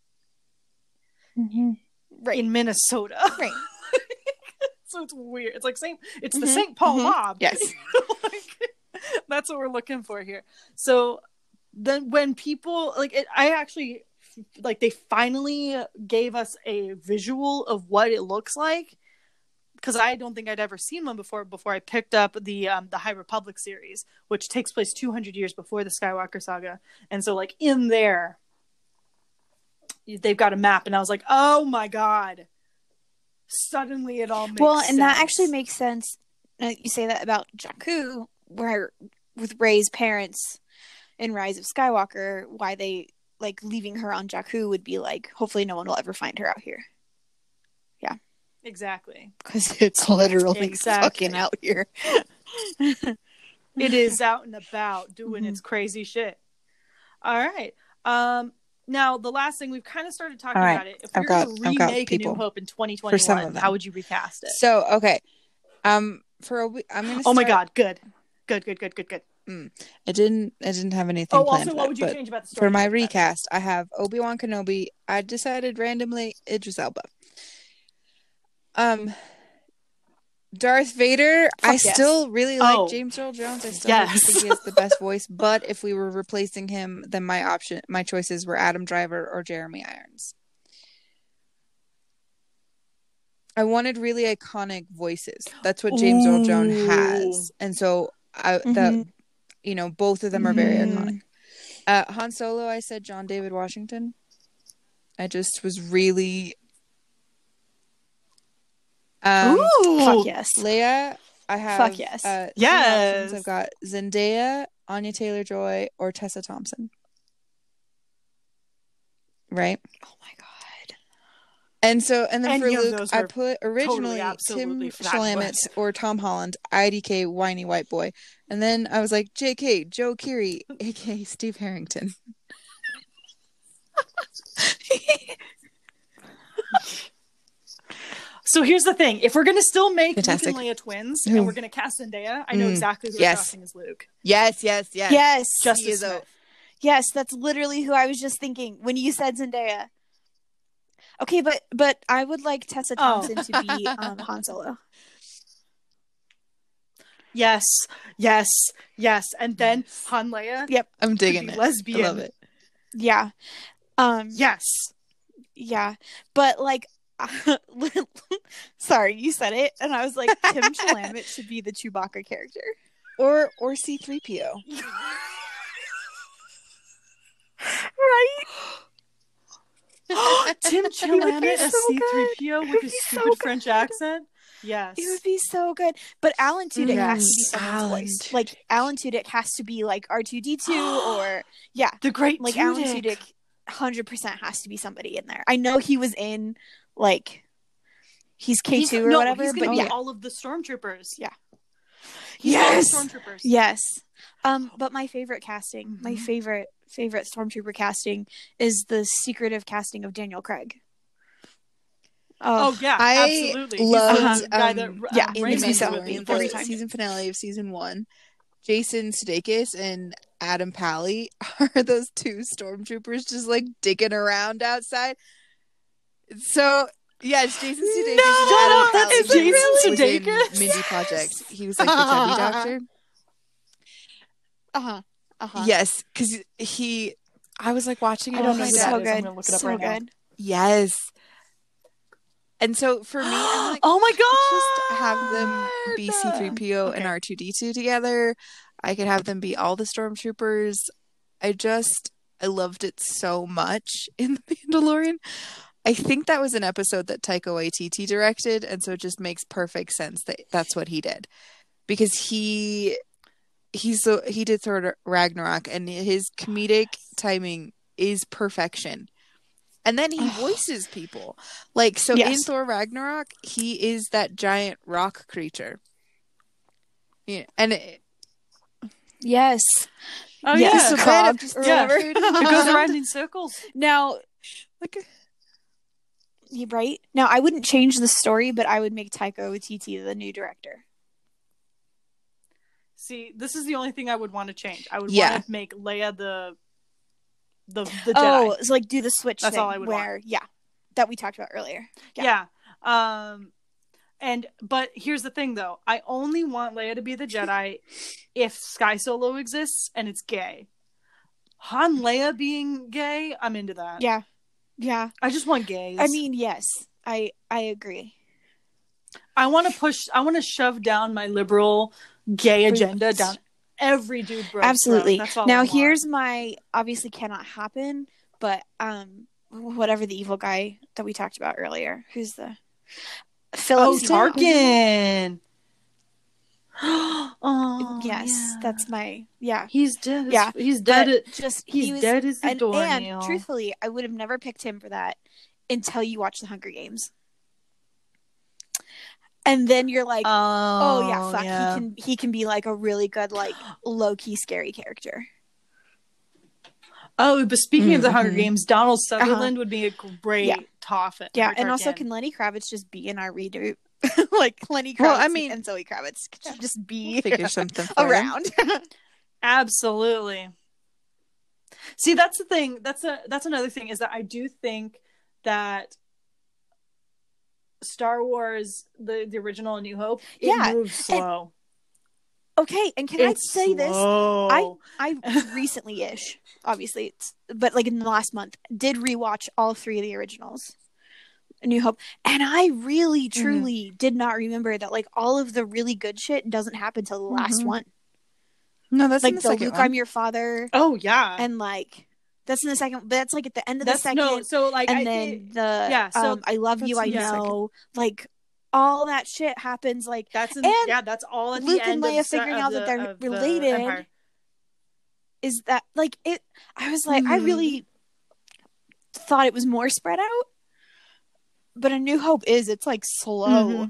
B: Right.
A: in Minnesota.
B: Right.
A: So it's weird. It's like Saint it's the
B: Mhm,
A: Saint Paul
B: mhm.
A: mob.
B: Yes.
A: Like, that's what we're looking for here. So then when people like it, I actually like they finally gave us a visual of what it looks like, because I don't think I'd ever seen one before before I picked up the um, the High Republic series, which takes place two hundred years before the Skywalker saga. And so like in there they've got a map, and I was like, "Oh my god." Suddenly it all makes
B: Well, and
A: sense.
B: that actually makes sense. Uh, you say that about Jakku, where with Rey's parents in Rise of Skywalker, why they like leaving her on Jakku would be like, hopefully no one will ever find her out here. Yeah.
A: Exactly.
B: Because it's literally
A: Exactly.
B: fucking out here.
A: It is out and about doing
B: Mhm.
A: its crazy shit. All right. Um, now, the last thing, we've kind of started talking
C: All right.
A: about it. If
C: I've
A: you're
C: got-
A: going to
C: I've got
A: remake A New
C: people
A: Hope in twenty
C: for some
A: twenty-one,
C: of them.
A: how would you recast it?
C: So okay, um, for a week, I'm gonna.
A: Oh my
C: start-
A: god, good. Good, good, good, good, good.
C: I didn't. I didn't have anything
A: Oh,
C: planned
A: also,
C: for
A: what
C: that,
A: would you
C: but
A: change about the story?
C: for my
A: to make it better?
C: recast, I have Obi-Wan Kenobi. I decided randomly Idris Elba. Um, Darth Vader. I
B: Fuck yes.
C: still really like
A: Oh,
C: James Earl Jones. I still
A: yes.
C: think he has the best voice. But if we were replacing him, then my option, my choices were Adam Driver or Jeremy Irons. I wanted really iconic voices. That's what James Earl Jones has, and so I
B: Mhm.
C: that you know both of them are very
B: Mhm.
C: iconic. Uh, Han Solo, I said John David Washington. I just was really. Um,
A: Ooh.
B: Fuck yes.
C: Leia, I have.
B: Fuck yes.
C: Uh, three
A: Yes.
C: options. I've got Zendaya, Anya Taylor-Joy, or Tessa Thompson. Right.
B: Oh my god.
C: And so, and then
A: Any
C: for
A: of
C: Luke,
A: those
C: I
A: were
C: put originally
A: absolutely
C: Tim
A: fabulous.
C: Chalamet or Tom Holland, I D K whiny white boy, and then I was like J K Joe Keery, aka Steve Harrington.
A: So here's the thing: if we're gonna still make
C: Fantastic.
A: Luke and Leia twins,
C: Who?
A: and we're gonna cast Zendaya, I know
C: Mm,
A: exactly who
C: yes.
A: we're casting as Luke.
C: Yes, yes, yes.
B: Yes.
A: Justice
C: He is a-
A: Smith.
B: Yes, that's literally who I was just thinking when you said Zendaya. Okay, but but I would like Tessa
A: Oh.
B: Thompson to be um, Han Solo.
A: Yes, yes, yes, and then Han Leia.
B: Yep.
C: I'm
A: could
C: digging
A: be
C: it.
A: lesbian.
C: I love it.
B: Yeah. Um.
A: Yes.
B: Yeah. But like, sorry, you said it, and I was like, Tim Chalamet should be the Chewbacca character.
C: Or or C three P O.
B: Right?
A: Tim
B: would be
A: Chalamet as
B: so
A: C three P O
B: good. It
A: with
B: would
A: his
B: be so
A: stupid French
B: good.
A: accent. Yes.
B: It would be so good. But Alan Tudyk has to be
C: Yes.
B: someone's
C: Alan
B: voice.
C: Tudyk.
B: Like Alan Tudyk has to be like R two D two or yeah,
A: The great
B: like
A: Tudyk.
B: Alan Tudyk one hundred percent has to be somebody in there. I know he was in like he's K two
A: He's-
B: or
A: no,
B: whatever,
A: he's gonna
B: but
A: be
B: yeah.
A: all of the stormtroopers.
B: Yeah.
A: He's all the
B: Yes.
A: stormtroopers.
B: Yes. Um but my favorite casting, my
A: Mhm.
B: favorite favorite stormtrooper casting is the secretive casting of Daniel Craig.
A: Oh yeah,
C: I
A: absolutely. He's
C: loved,
A: the guy
C: um,
A: that um,
B: yeah,
C: in
B: makes
C: the
B: me so
A: with
B: happy
C: Mandalorian,
B: every
C: the
B: time.
C: season finale of season one, Jason Sudeikis and Adam Pally are those two stormtroopers just like digging around outside. So yeah, it's Jason Sudeikis
A: No,
C: and
A: shut
C: Adam
A: up,
C: Pally.
A: it's
C: who
A: Jason
C: was in
A: Sudeikis?
C: Mindy Project. He was like the chubby doctor.
B: Uh-huh. Uh-huh.
C: Yes, because he. I was like watching it
A: I
C: with
A: don't know
C: my
A: who
C: dad.
A: that
B: So
A: is. I'm
B: good.
A: gonna look it up
B: So
A: right now.
B: good.
C: Yes. And so for me, I'm like,
A: oh my
C: just have them
A: god!
C: be C three P O and
A: Okay.
C: R two D two together. I could have them be all the stormtroopers. I just I loved it so much in The Mandalorian. I think that was an episode that Taika Waititi directed, and so it just makes perfect sense that that's what he did, because he he's so he did Thor Ragnarok, and his comedic timing is perfection. And then he voices people. Like, so
B: Yes.
C: in Thor Ragnarok, he is that giant rock creature. Yeah, and it,
B: Yes.
A: Oh
B: Yes.
A: yeah,
B: So
C: kind of
B: Krog
C: just
B: or
A: yeah.
B: whatever.
A: It goes around in circles.
B: Now,
C: like
B: you right? Now I wouldn't change the story, but I would make Taika Waititi the new director.
A: See, this is the only thing I would want to change. I would
C: Yeah.
A: want to make Leia the the the Jedi.
B: Oh, so like do the switch
A: That's
B: thing
A: all I would
B: where yeah, that we talked about earlier.
A: Yeah. Um and but here's the thing though. I only want Leia to be the Jedi if Sky Solo exists and it's gay. Han Leia being gay, I'm into that.
B: Yeah. Yeah.
A: I just want gays.
B: I mean, yes. I I agree.
A: I want to push I want to shove down my liberal gay agenda down every dude bro's
B: Absolutely.
A: throat. That's all I
B: Now
A: want.
B: here's my obviously cannot happen, but um whatever the evil guy that we talked about earlier. Who's the Philip
A: Oh,
B: Seymour-
A: Tarkin. Oh,
B: Yes,
A: yeah.
B: that's my yeah.
A: He's dead. As,
B: Yeah,
A: he's dead.
B: But
A: At,
B: just
A: he's
B: he was
A: dead as a
B: and,
A: doornail.
B: and truthfully, I would have never picked him for that until you watch The Hunger Games. And then you're like,
A: oh,
B: oh yeah, fuck,
A: yeah.
B: he can he can be like a really good, like low key scary character.
A: Oh, but speaking
C: Mm-hmm.
A: of The Hunger Games, Donald Sutherland
B: Uh-huh.
A: would be a great
B: Yeah.
A: Toph.
B: Yeah, and
A: Targaryen.
B: also can Lenny Kravitz just be in our reboot? Like Lenny Kravitz
C: Well, I mean-
B: and Zoe Kravitz could
C: Yeah.
B: just be
C: We'll figure something for them.
B: around.
A: Absolutely. See, that's the thing. That's a that's another thing is that I do think that Star Wars, the the original A New Hope, it
B: Yeah,
A: moves slow.
B: Okay, and can
A: It's
B: I say this?
A: slow.
B: I recently-ish, obviously, it's, but like in the last month, did rewatch all three of the originals, A New Hope, and I really, truly mm-hmm. did not remember that like all of the really good shit doesn't happen till the last
C: Mm-hmm.
B: one.
C: No, that's
B: like
C: in the,
B: the
C: second
B: Luke,
C: one.
B: I'm your father.
A: Oh yeah,
B: and like that's in the second. But that's like at the end of
A: that's,
B: the second.
A: No, so like
B: and
A: I,
B: then
A: it,
B: the
A: yeah, so
B: um, I love you, I know, like. All that shit happens like
A: that's in,
B: and
A: yeah that's all at
B: Luke
A: the end
B: and Leia
A: of,
B: figuring
A: of
B: out
A: the,
B: that they're
A: of the
B: related
A: Empire.
B: Is that like it I was like
A: mm-hmm.
B: I really thought it was more spread out, but A New Hope is it's like slow.
A: Mm-hmm.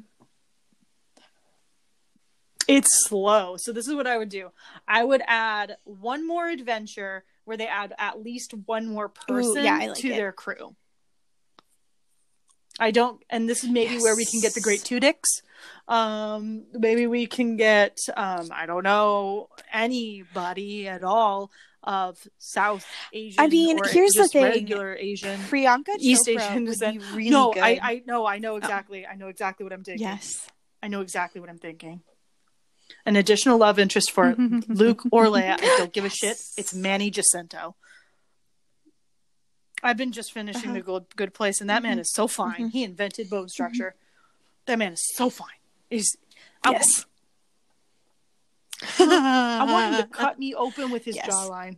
A: It's slow. So this is what I would do. I would add one more adventure where they add at least one more person Ooh, yeah, like to it. Their crew. I don't, and this is maybe yes. where we can get the Great Tudix. Um, maybe we can get, um, I don't know, anybody at all of South Asian.
B: I mean,
A: or
B: here's
A: just
B: the thing:
A: regular Asian,
B: Priyanka
A: East
B: Chopra
A: Asian
B: would
A: descent.
B: be really
A: no,
B: good.
A: I, I know, I know exactly, oh. I know exactly what I'm thinking.
B: Yes,
A: I know exactly what I'm thinking. An additional love interest for Luke or Leia. I don't give a shit. It's Manny Jacinto. I've been just finishing uh-huh. The good, good Place, and that mm-hmm. man is so fine. Mm-hmm. He invented bone structure. Mm-hmm. That man is so fine. He's
B: yes.
A: I, I want him to cut me open with his yes. jawline.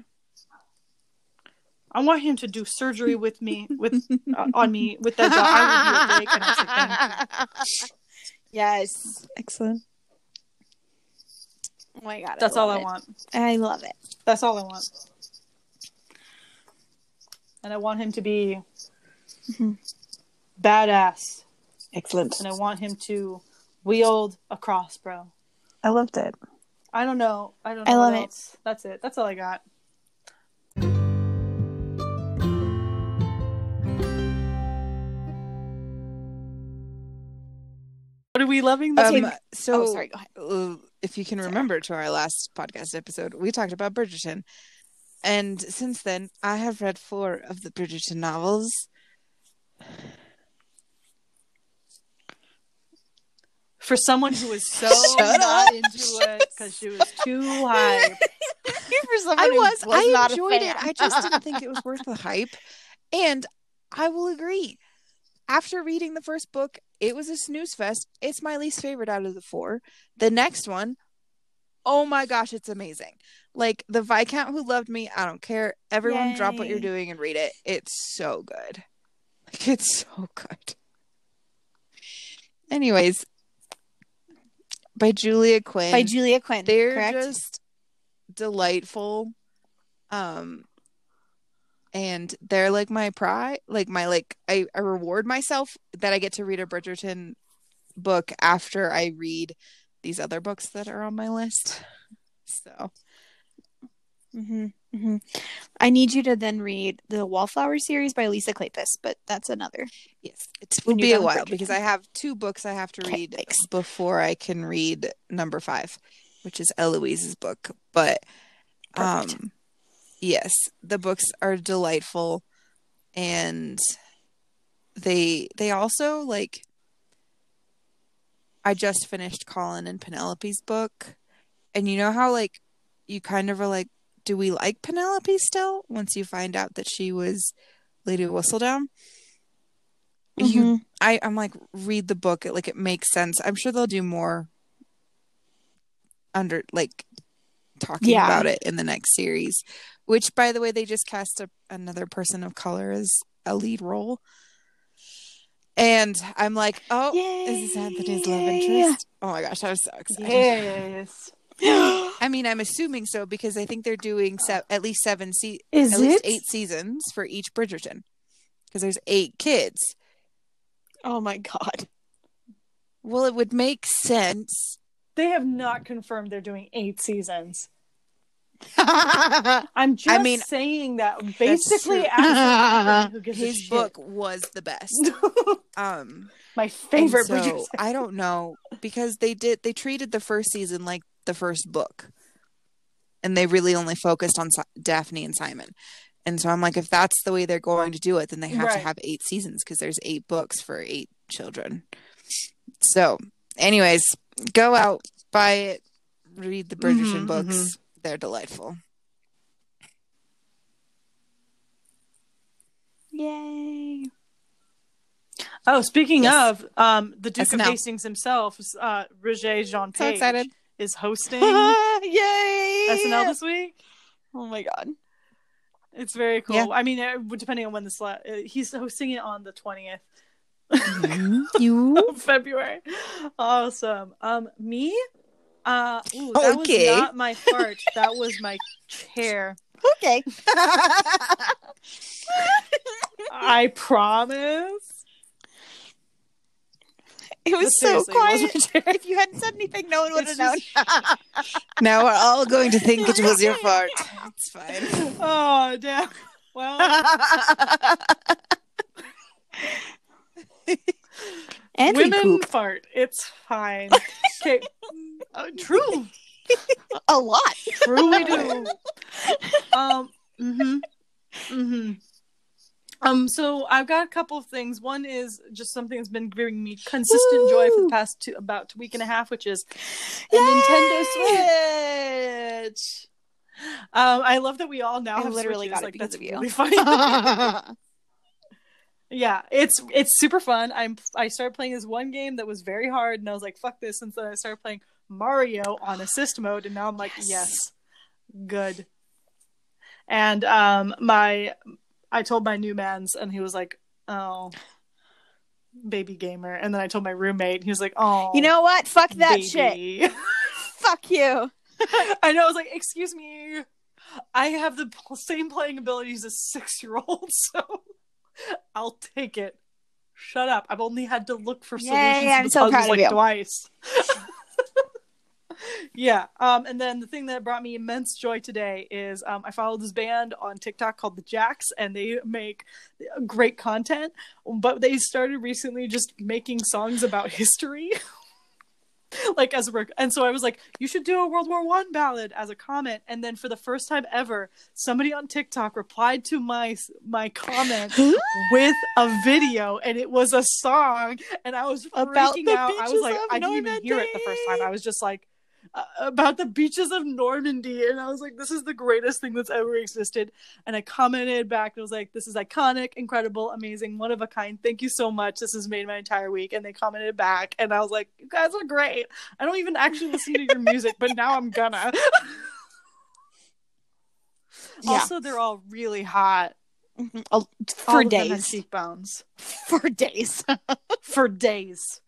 A: I want him to do surgery with me, with uh, on me with that jaw. I will be awake and I'll say thank you.
B: Yes,
C: excellent.
B: Oh my god,
A: that's
B: I
A: all I
B: it.
A: want.
B: I love it.
A: That's all I want. And I want him to be
B: mm-hmm.
A: badass.
C: Excellent.
A: And I want him to wield a crossbow.
C: I loved it.
A: I don't know. I don't know.
B: I love
A: what
B: it.
A: Else. That's it. That's all I got. What are we loving this
C: um,
A: week?
C: So,
B: oh, sorry, go ahead.
C: Uh, if you can sorry. remember to our last podcast episode, we talked about Bridgerton. And since then, I have read four of the Bridgerton novels.
A: For someone who was so not into it because she was too hype.
B: For someone
C: I
B: who
C: was.
B: was
C: I
B: not
C: enjoyed
B: a fan.
C: it. I just didn't think it was worth the hype. And I will agree. After reading the first book, it was a snooze fest. It's my least favorite out of the four. The next one, oh my gosh, it's amazing. Like, the Viscount Who Loved Me, I don't care. Everyone
B: Yay.
C: Drop what you're doing and read it. It's so good. Like, it's so good. Anyways, by Julia Quinn.
B: By Julia Quinn,
C: They're
B: correct?
C: just delightful. Um, and they're like my pride. Like, my, like, I, I reward myself that I get to read a Bridgerton book after I read these other books that are on my list. So...
B: Mm-hmm, mm-hmm. I need you to then read the Wallflower series by Lisa Kleypas, but that's another.
C: Yes, it will be a while because I have two books I have to okay, read thanks. before I can read number five, which is Eloise's book. But Perfect. um, yes, the books are delightful, and they they also like. I just finished Colin and Penelope's book, and you know how like you kind of are like. Do we like Penelope still once you find out that she was Lady Whistledown? Mm-hmm. You, I, I'm like, read the book. It like it makes sense. I'm sure they'll do more under like talking yeah. about it in the next series. Which, by the way, they just cast a, another person of color as a lead role. And I'm like, oh,
B: Yay.
C: is this Anthony's love interest? Oh my gosh, I was so excited.
A: Yes.
C: I mean, I'm assuming so because I think they're doing se- at least seven se-
B: Is
C: at least
B: it?
C: eight seasons for each Bridgerton because there's eight kids.
B: Oh my god.
C: Well, it would make sense.
A: They have not confirmed they're doing eight seasons. I'm just
C: I mean,
A: saying that basically
C: true.
A: as who gives a
C: His
A: shit.
C: book was the best. Um,
A: My favorite
C: and so,
A: Bridgerton.
C: I don't know because they did they treated the first season like the first book, and they really only focused on si- Daphne and Simon. And so I'm like, if that's the way they're going to do it, then they have
A: Right.
C: to have eight seasons because there's eight books for eight children. So, anyways, go out, buy it, read the Bridgerton
A: Mhm,
C: books.
A: mhm.
C: They're delightful.
B: Yay.
A: Oh, speaking
C: Yes.
A: of, um, the Duke
C: S N L.
A: of Hastings himself, uh, Roger Jean
C: So
A: Page,
C: excited.
A: is hosting
B: Yay.
A: S N L this week.
B: Oh my god.
A: It's very cool.
C: Yeah.
A: I mean, uh, depending on when the slot, uh, he's hosting it on the twentieth
C: You
A: of February. Awesome. Um, me? Uh, ooh, that
C: Okay.
A: was not my fart. That was my chair.
B: Okay.
A: I promise.
B: It
A: But
B: was so
A: seriously, it was
B: quiet.
A: my chair.
B: If you hadn't said anything, no one would have
A: It's
B: known.
A: just-
C: now we're all going to think it was your fart. It's fine.
A: Oh, damn. Well,
B: And
A: women
B: poop
A: fart. It's fine. Okay. Uh, true.
B: a lot.
A: True, we do. Um. Mhm. Mhm. Um. So I've got a couple of things. One is just something that's been giving me consistent
B: Woo!
A: joy for the past two, about a week and a half, which is a
B: Yay!
A: Nintendo Switch. Um. I love that we all now
B: I
A: have
B: literally
A: Switches.
B: got it
A: Like
B: because
A: that's
B: of you.
A: really funny. Yeah, it's it's super fun. I'm I started playing this one game that was very hard, and I was like, "Fuck this!" And then I started playing Mario on assist mode, and now I'm like,
B: Yes.
A: "Yes, good." And um, my I told my new man's, and he was like, "Oh, baby gamer." And then I told my roommate, and he was like, "Oh,
B: You know what? Fuck that shit.
A: baby."
B: Fuck you.
A: I know. I was like, "Excuse me, I have the p- same playing abilities as six year olds, so I'll take it." Shut up! I've only had to look for
B: Yay,
A: solutions to
B: I'm
A: the
B: so
A: puzzles
B: proud of
A: like
B: you.
A: twice. Yeah. Um. And then the thing that brought me immense joy today is um I followed this band on TikTok called the Jacks, and they make great content, but they started recently just making songs about history. Like as a rec- and so I was like, you should do a World War One ballad as a comment, and then for the first time ever, somebody on TikTok replied to my my comment with a video, and it was a song, and I was
B: About
A: freaking
B: the
A: out. I was
B: beaches
A: like,
B: of
A: I didn't even hear it the first time. I was just like, uh, about the beaches of Normandy, and I was like, this is the greatest thing that's ever existed. And I commented back and was like, this is iconic, incredible, amazing, one of a kind, thank you so much, this has made my entire week. And they commented back, and I was like, you guys are great. I don't even actually listen to your music, but now I'm gonna.
B: Yeah.
A: Also, they're all really hot.
B: Mhm. Oh,
A: All
B: for
A: of them have
B: days.
A: cheekbones.
B: For days.
A: For days.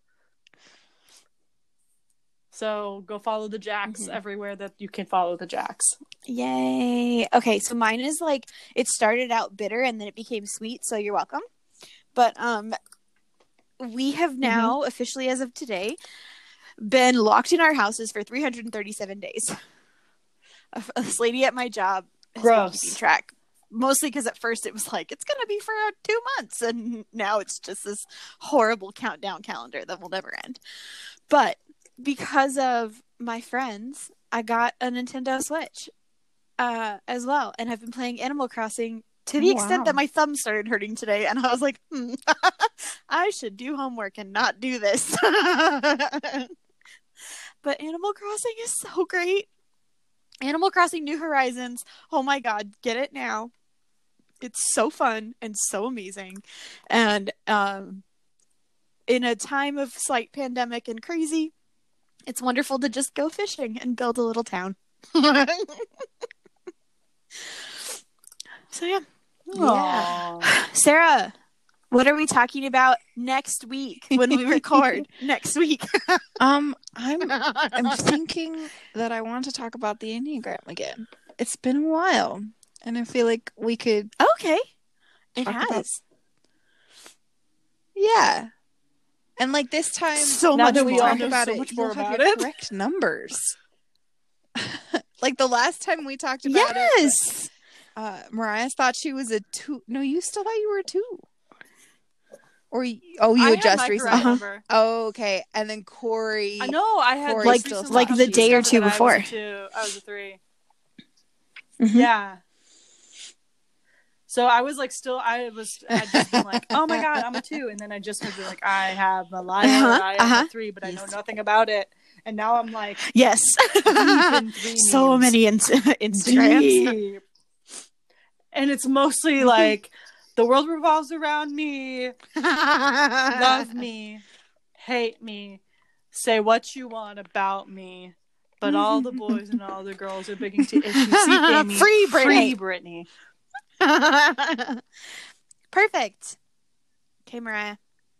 A: So go follow the Jacks
B: Mhm.
A: everywhere that you can follow the Jacks.
B: Yay. Okay, so mine is like it started out bitter and then it became sweet, so you're welcome. But um we have now officially as of today been locked in our houses for three hundred thirty-seven days. A- This lady at my job has been
A: Gross.
B: keeping track. Mostly because at first it was like, it's going to be for uh, two months. And now it's just this horrible countdown calendar that will never end. But because of my friends, I got a Nintendo Switch uh, as well. And I've been playing Animal Crossing to the
A: Oh,
B: extent
A: wow.
B: that my thumb started hurting today. And I was like, hmm, I should do homework and not do this. But Animal Crossing is so great. Animal Crossing New Horizons. Oh my god, get it now. It's so fun and so amazing. And um, in a time of slight pandemic and crazy, it's wonderful to just go fishing and build a little town. So yeah.
A: Aw.
B: Sarah, What are we talking about next week when we record next week?
C: Um, I'm I'm thinking that I want to talk about the Enneagram again. It's been a while, and I feel like we could.
B: Okay, it
C: Talk
B: has
C: about- Yeah, and like this time,
B: so
A: Now
B: much
A: that we
B: more.
A: all
C: talk
A: know
C: about
A: so
C: it.
A: much
C: You'll
A: more
C: have
A: about
C: your
A: it.
C: correct numbers. Like the last time we talked about it,
B: Yes.
C: uh, Mariah thought she was a two. No, you still thought you were a two. Or you, oh, you
A: I
C: had
A: had
C: just
A: my
C: recently.
A: correct
B: Uh-huh.
A: number.
C: Oh, okay, and then Corey.
A: I know I had
C: Corey
A: just
C: still
A: recently
B: like
C: thought
B: the
C: she
B: day or
C: was-
B: two
A: that I was
B: before.
A: a two. I was a three.
B: Mhm.
A: Yeah. So I was like, still, I was, I just been like, oh my god, I'm a two, and then I just had been like, I have a liar,
B: Uh-huh,
A: I am
B: uh-huh.
A: a three, but I know
C: Yes.
A: nothing about it, and now I'm like,
B: Yes.
A: deep in three
B: So
A: memes.
B: many in- Instagrams.
A: Deep. And it's mostly like, the world revolves around me, love me, hate me, say what you want about me, but all the boys and all the girls are begging to if you see Amy,
B: Free Britney.
A: free Britney.
B: Perfect. Okay, Mariah.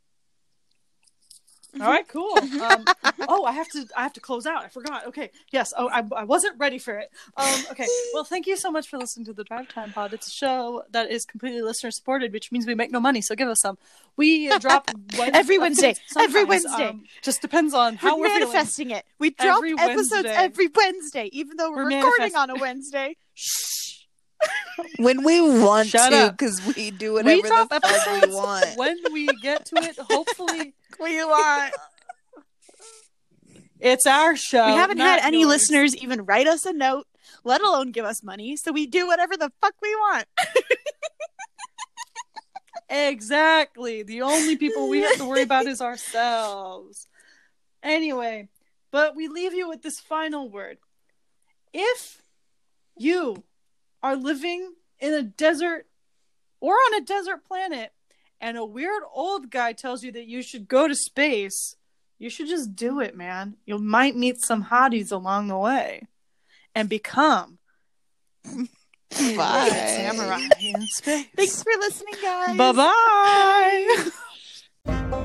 A: All right, cool. Um, oh, I have to. I have to close out. I forgot. Okay. Yes. Oh, I, I wasn't ready for it. Um, okay. Well, thank you so much for listening to the Drive Time Pod. It's a show that is completely listener supported, which means we make no money. So give us some. We uh, drop Wednesday,
B: Every Wednesday. Every
A: sometimes,
B: Wednesday.
A: Um, just depends on how
B: we're
A: we're feeling.
B: manifesting it. We drop
A: Every
B: episodes
A: Wednesday.
B: every Wednesday, even though we're,
A: We're
B: recording
A: manifest-
B: on a Wednesday. Shh.
C: when we want
A: Shut
C: to,
A: up.
C: because we do
A: We
C: whatever
A: drop
C: the fuck we
A: episodes
C: want.
A: when we get to it. Hopefully,
C: We want.
A: it's our show.
B: We haven't
A: not
B: had any
A: yours.
B: listeners even write us a note, let alone give us money. So we do whatever the fuck we want.
A: Exactly. The only people we have to worry about is ourselves. Anyway, but we leave you with this final word. If you are living in a desert or on a desert planet and a weird old guy tells you that you should go to space, you should just do it, man. You might meet some hotties along the way and become a
C: Bye.
A: samurai in space.
B: Thanks for listening, guys.
A: Bye-bye.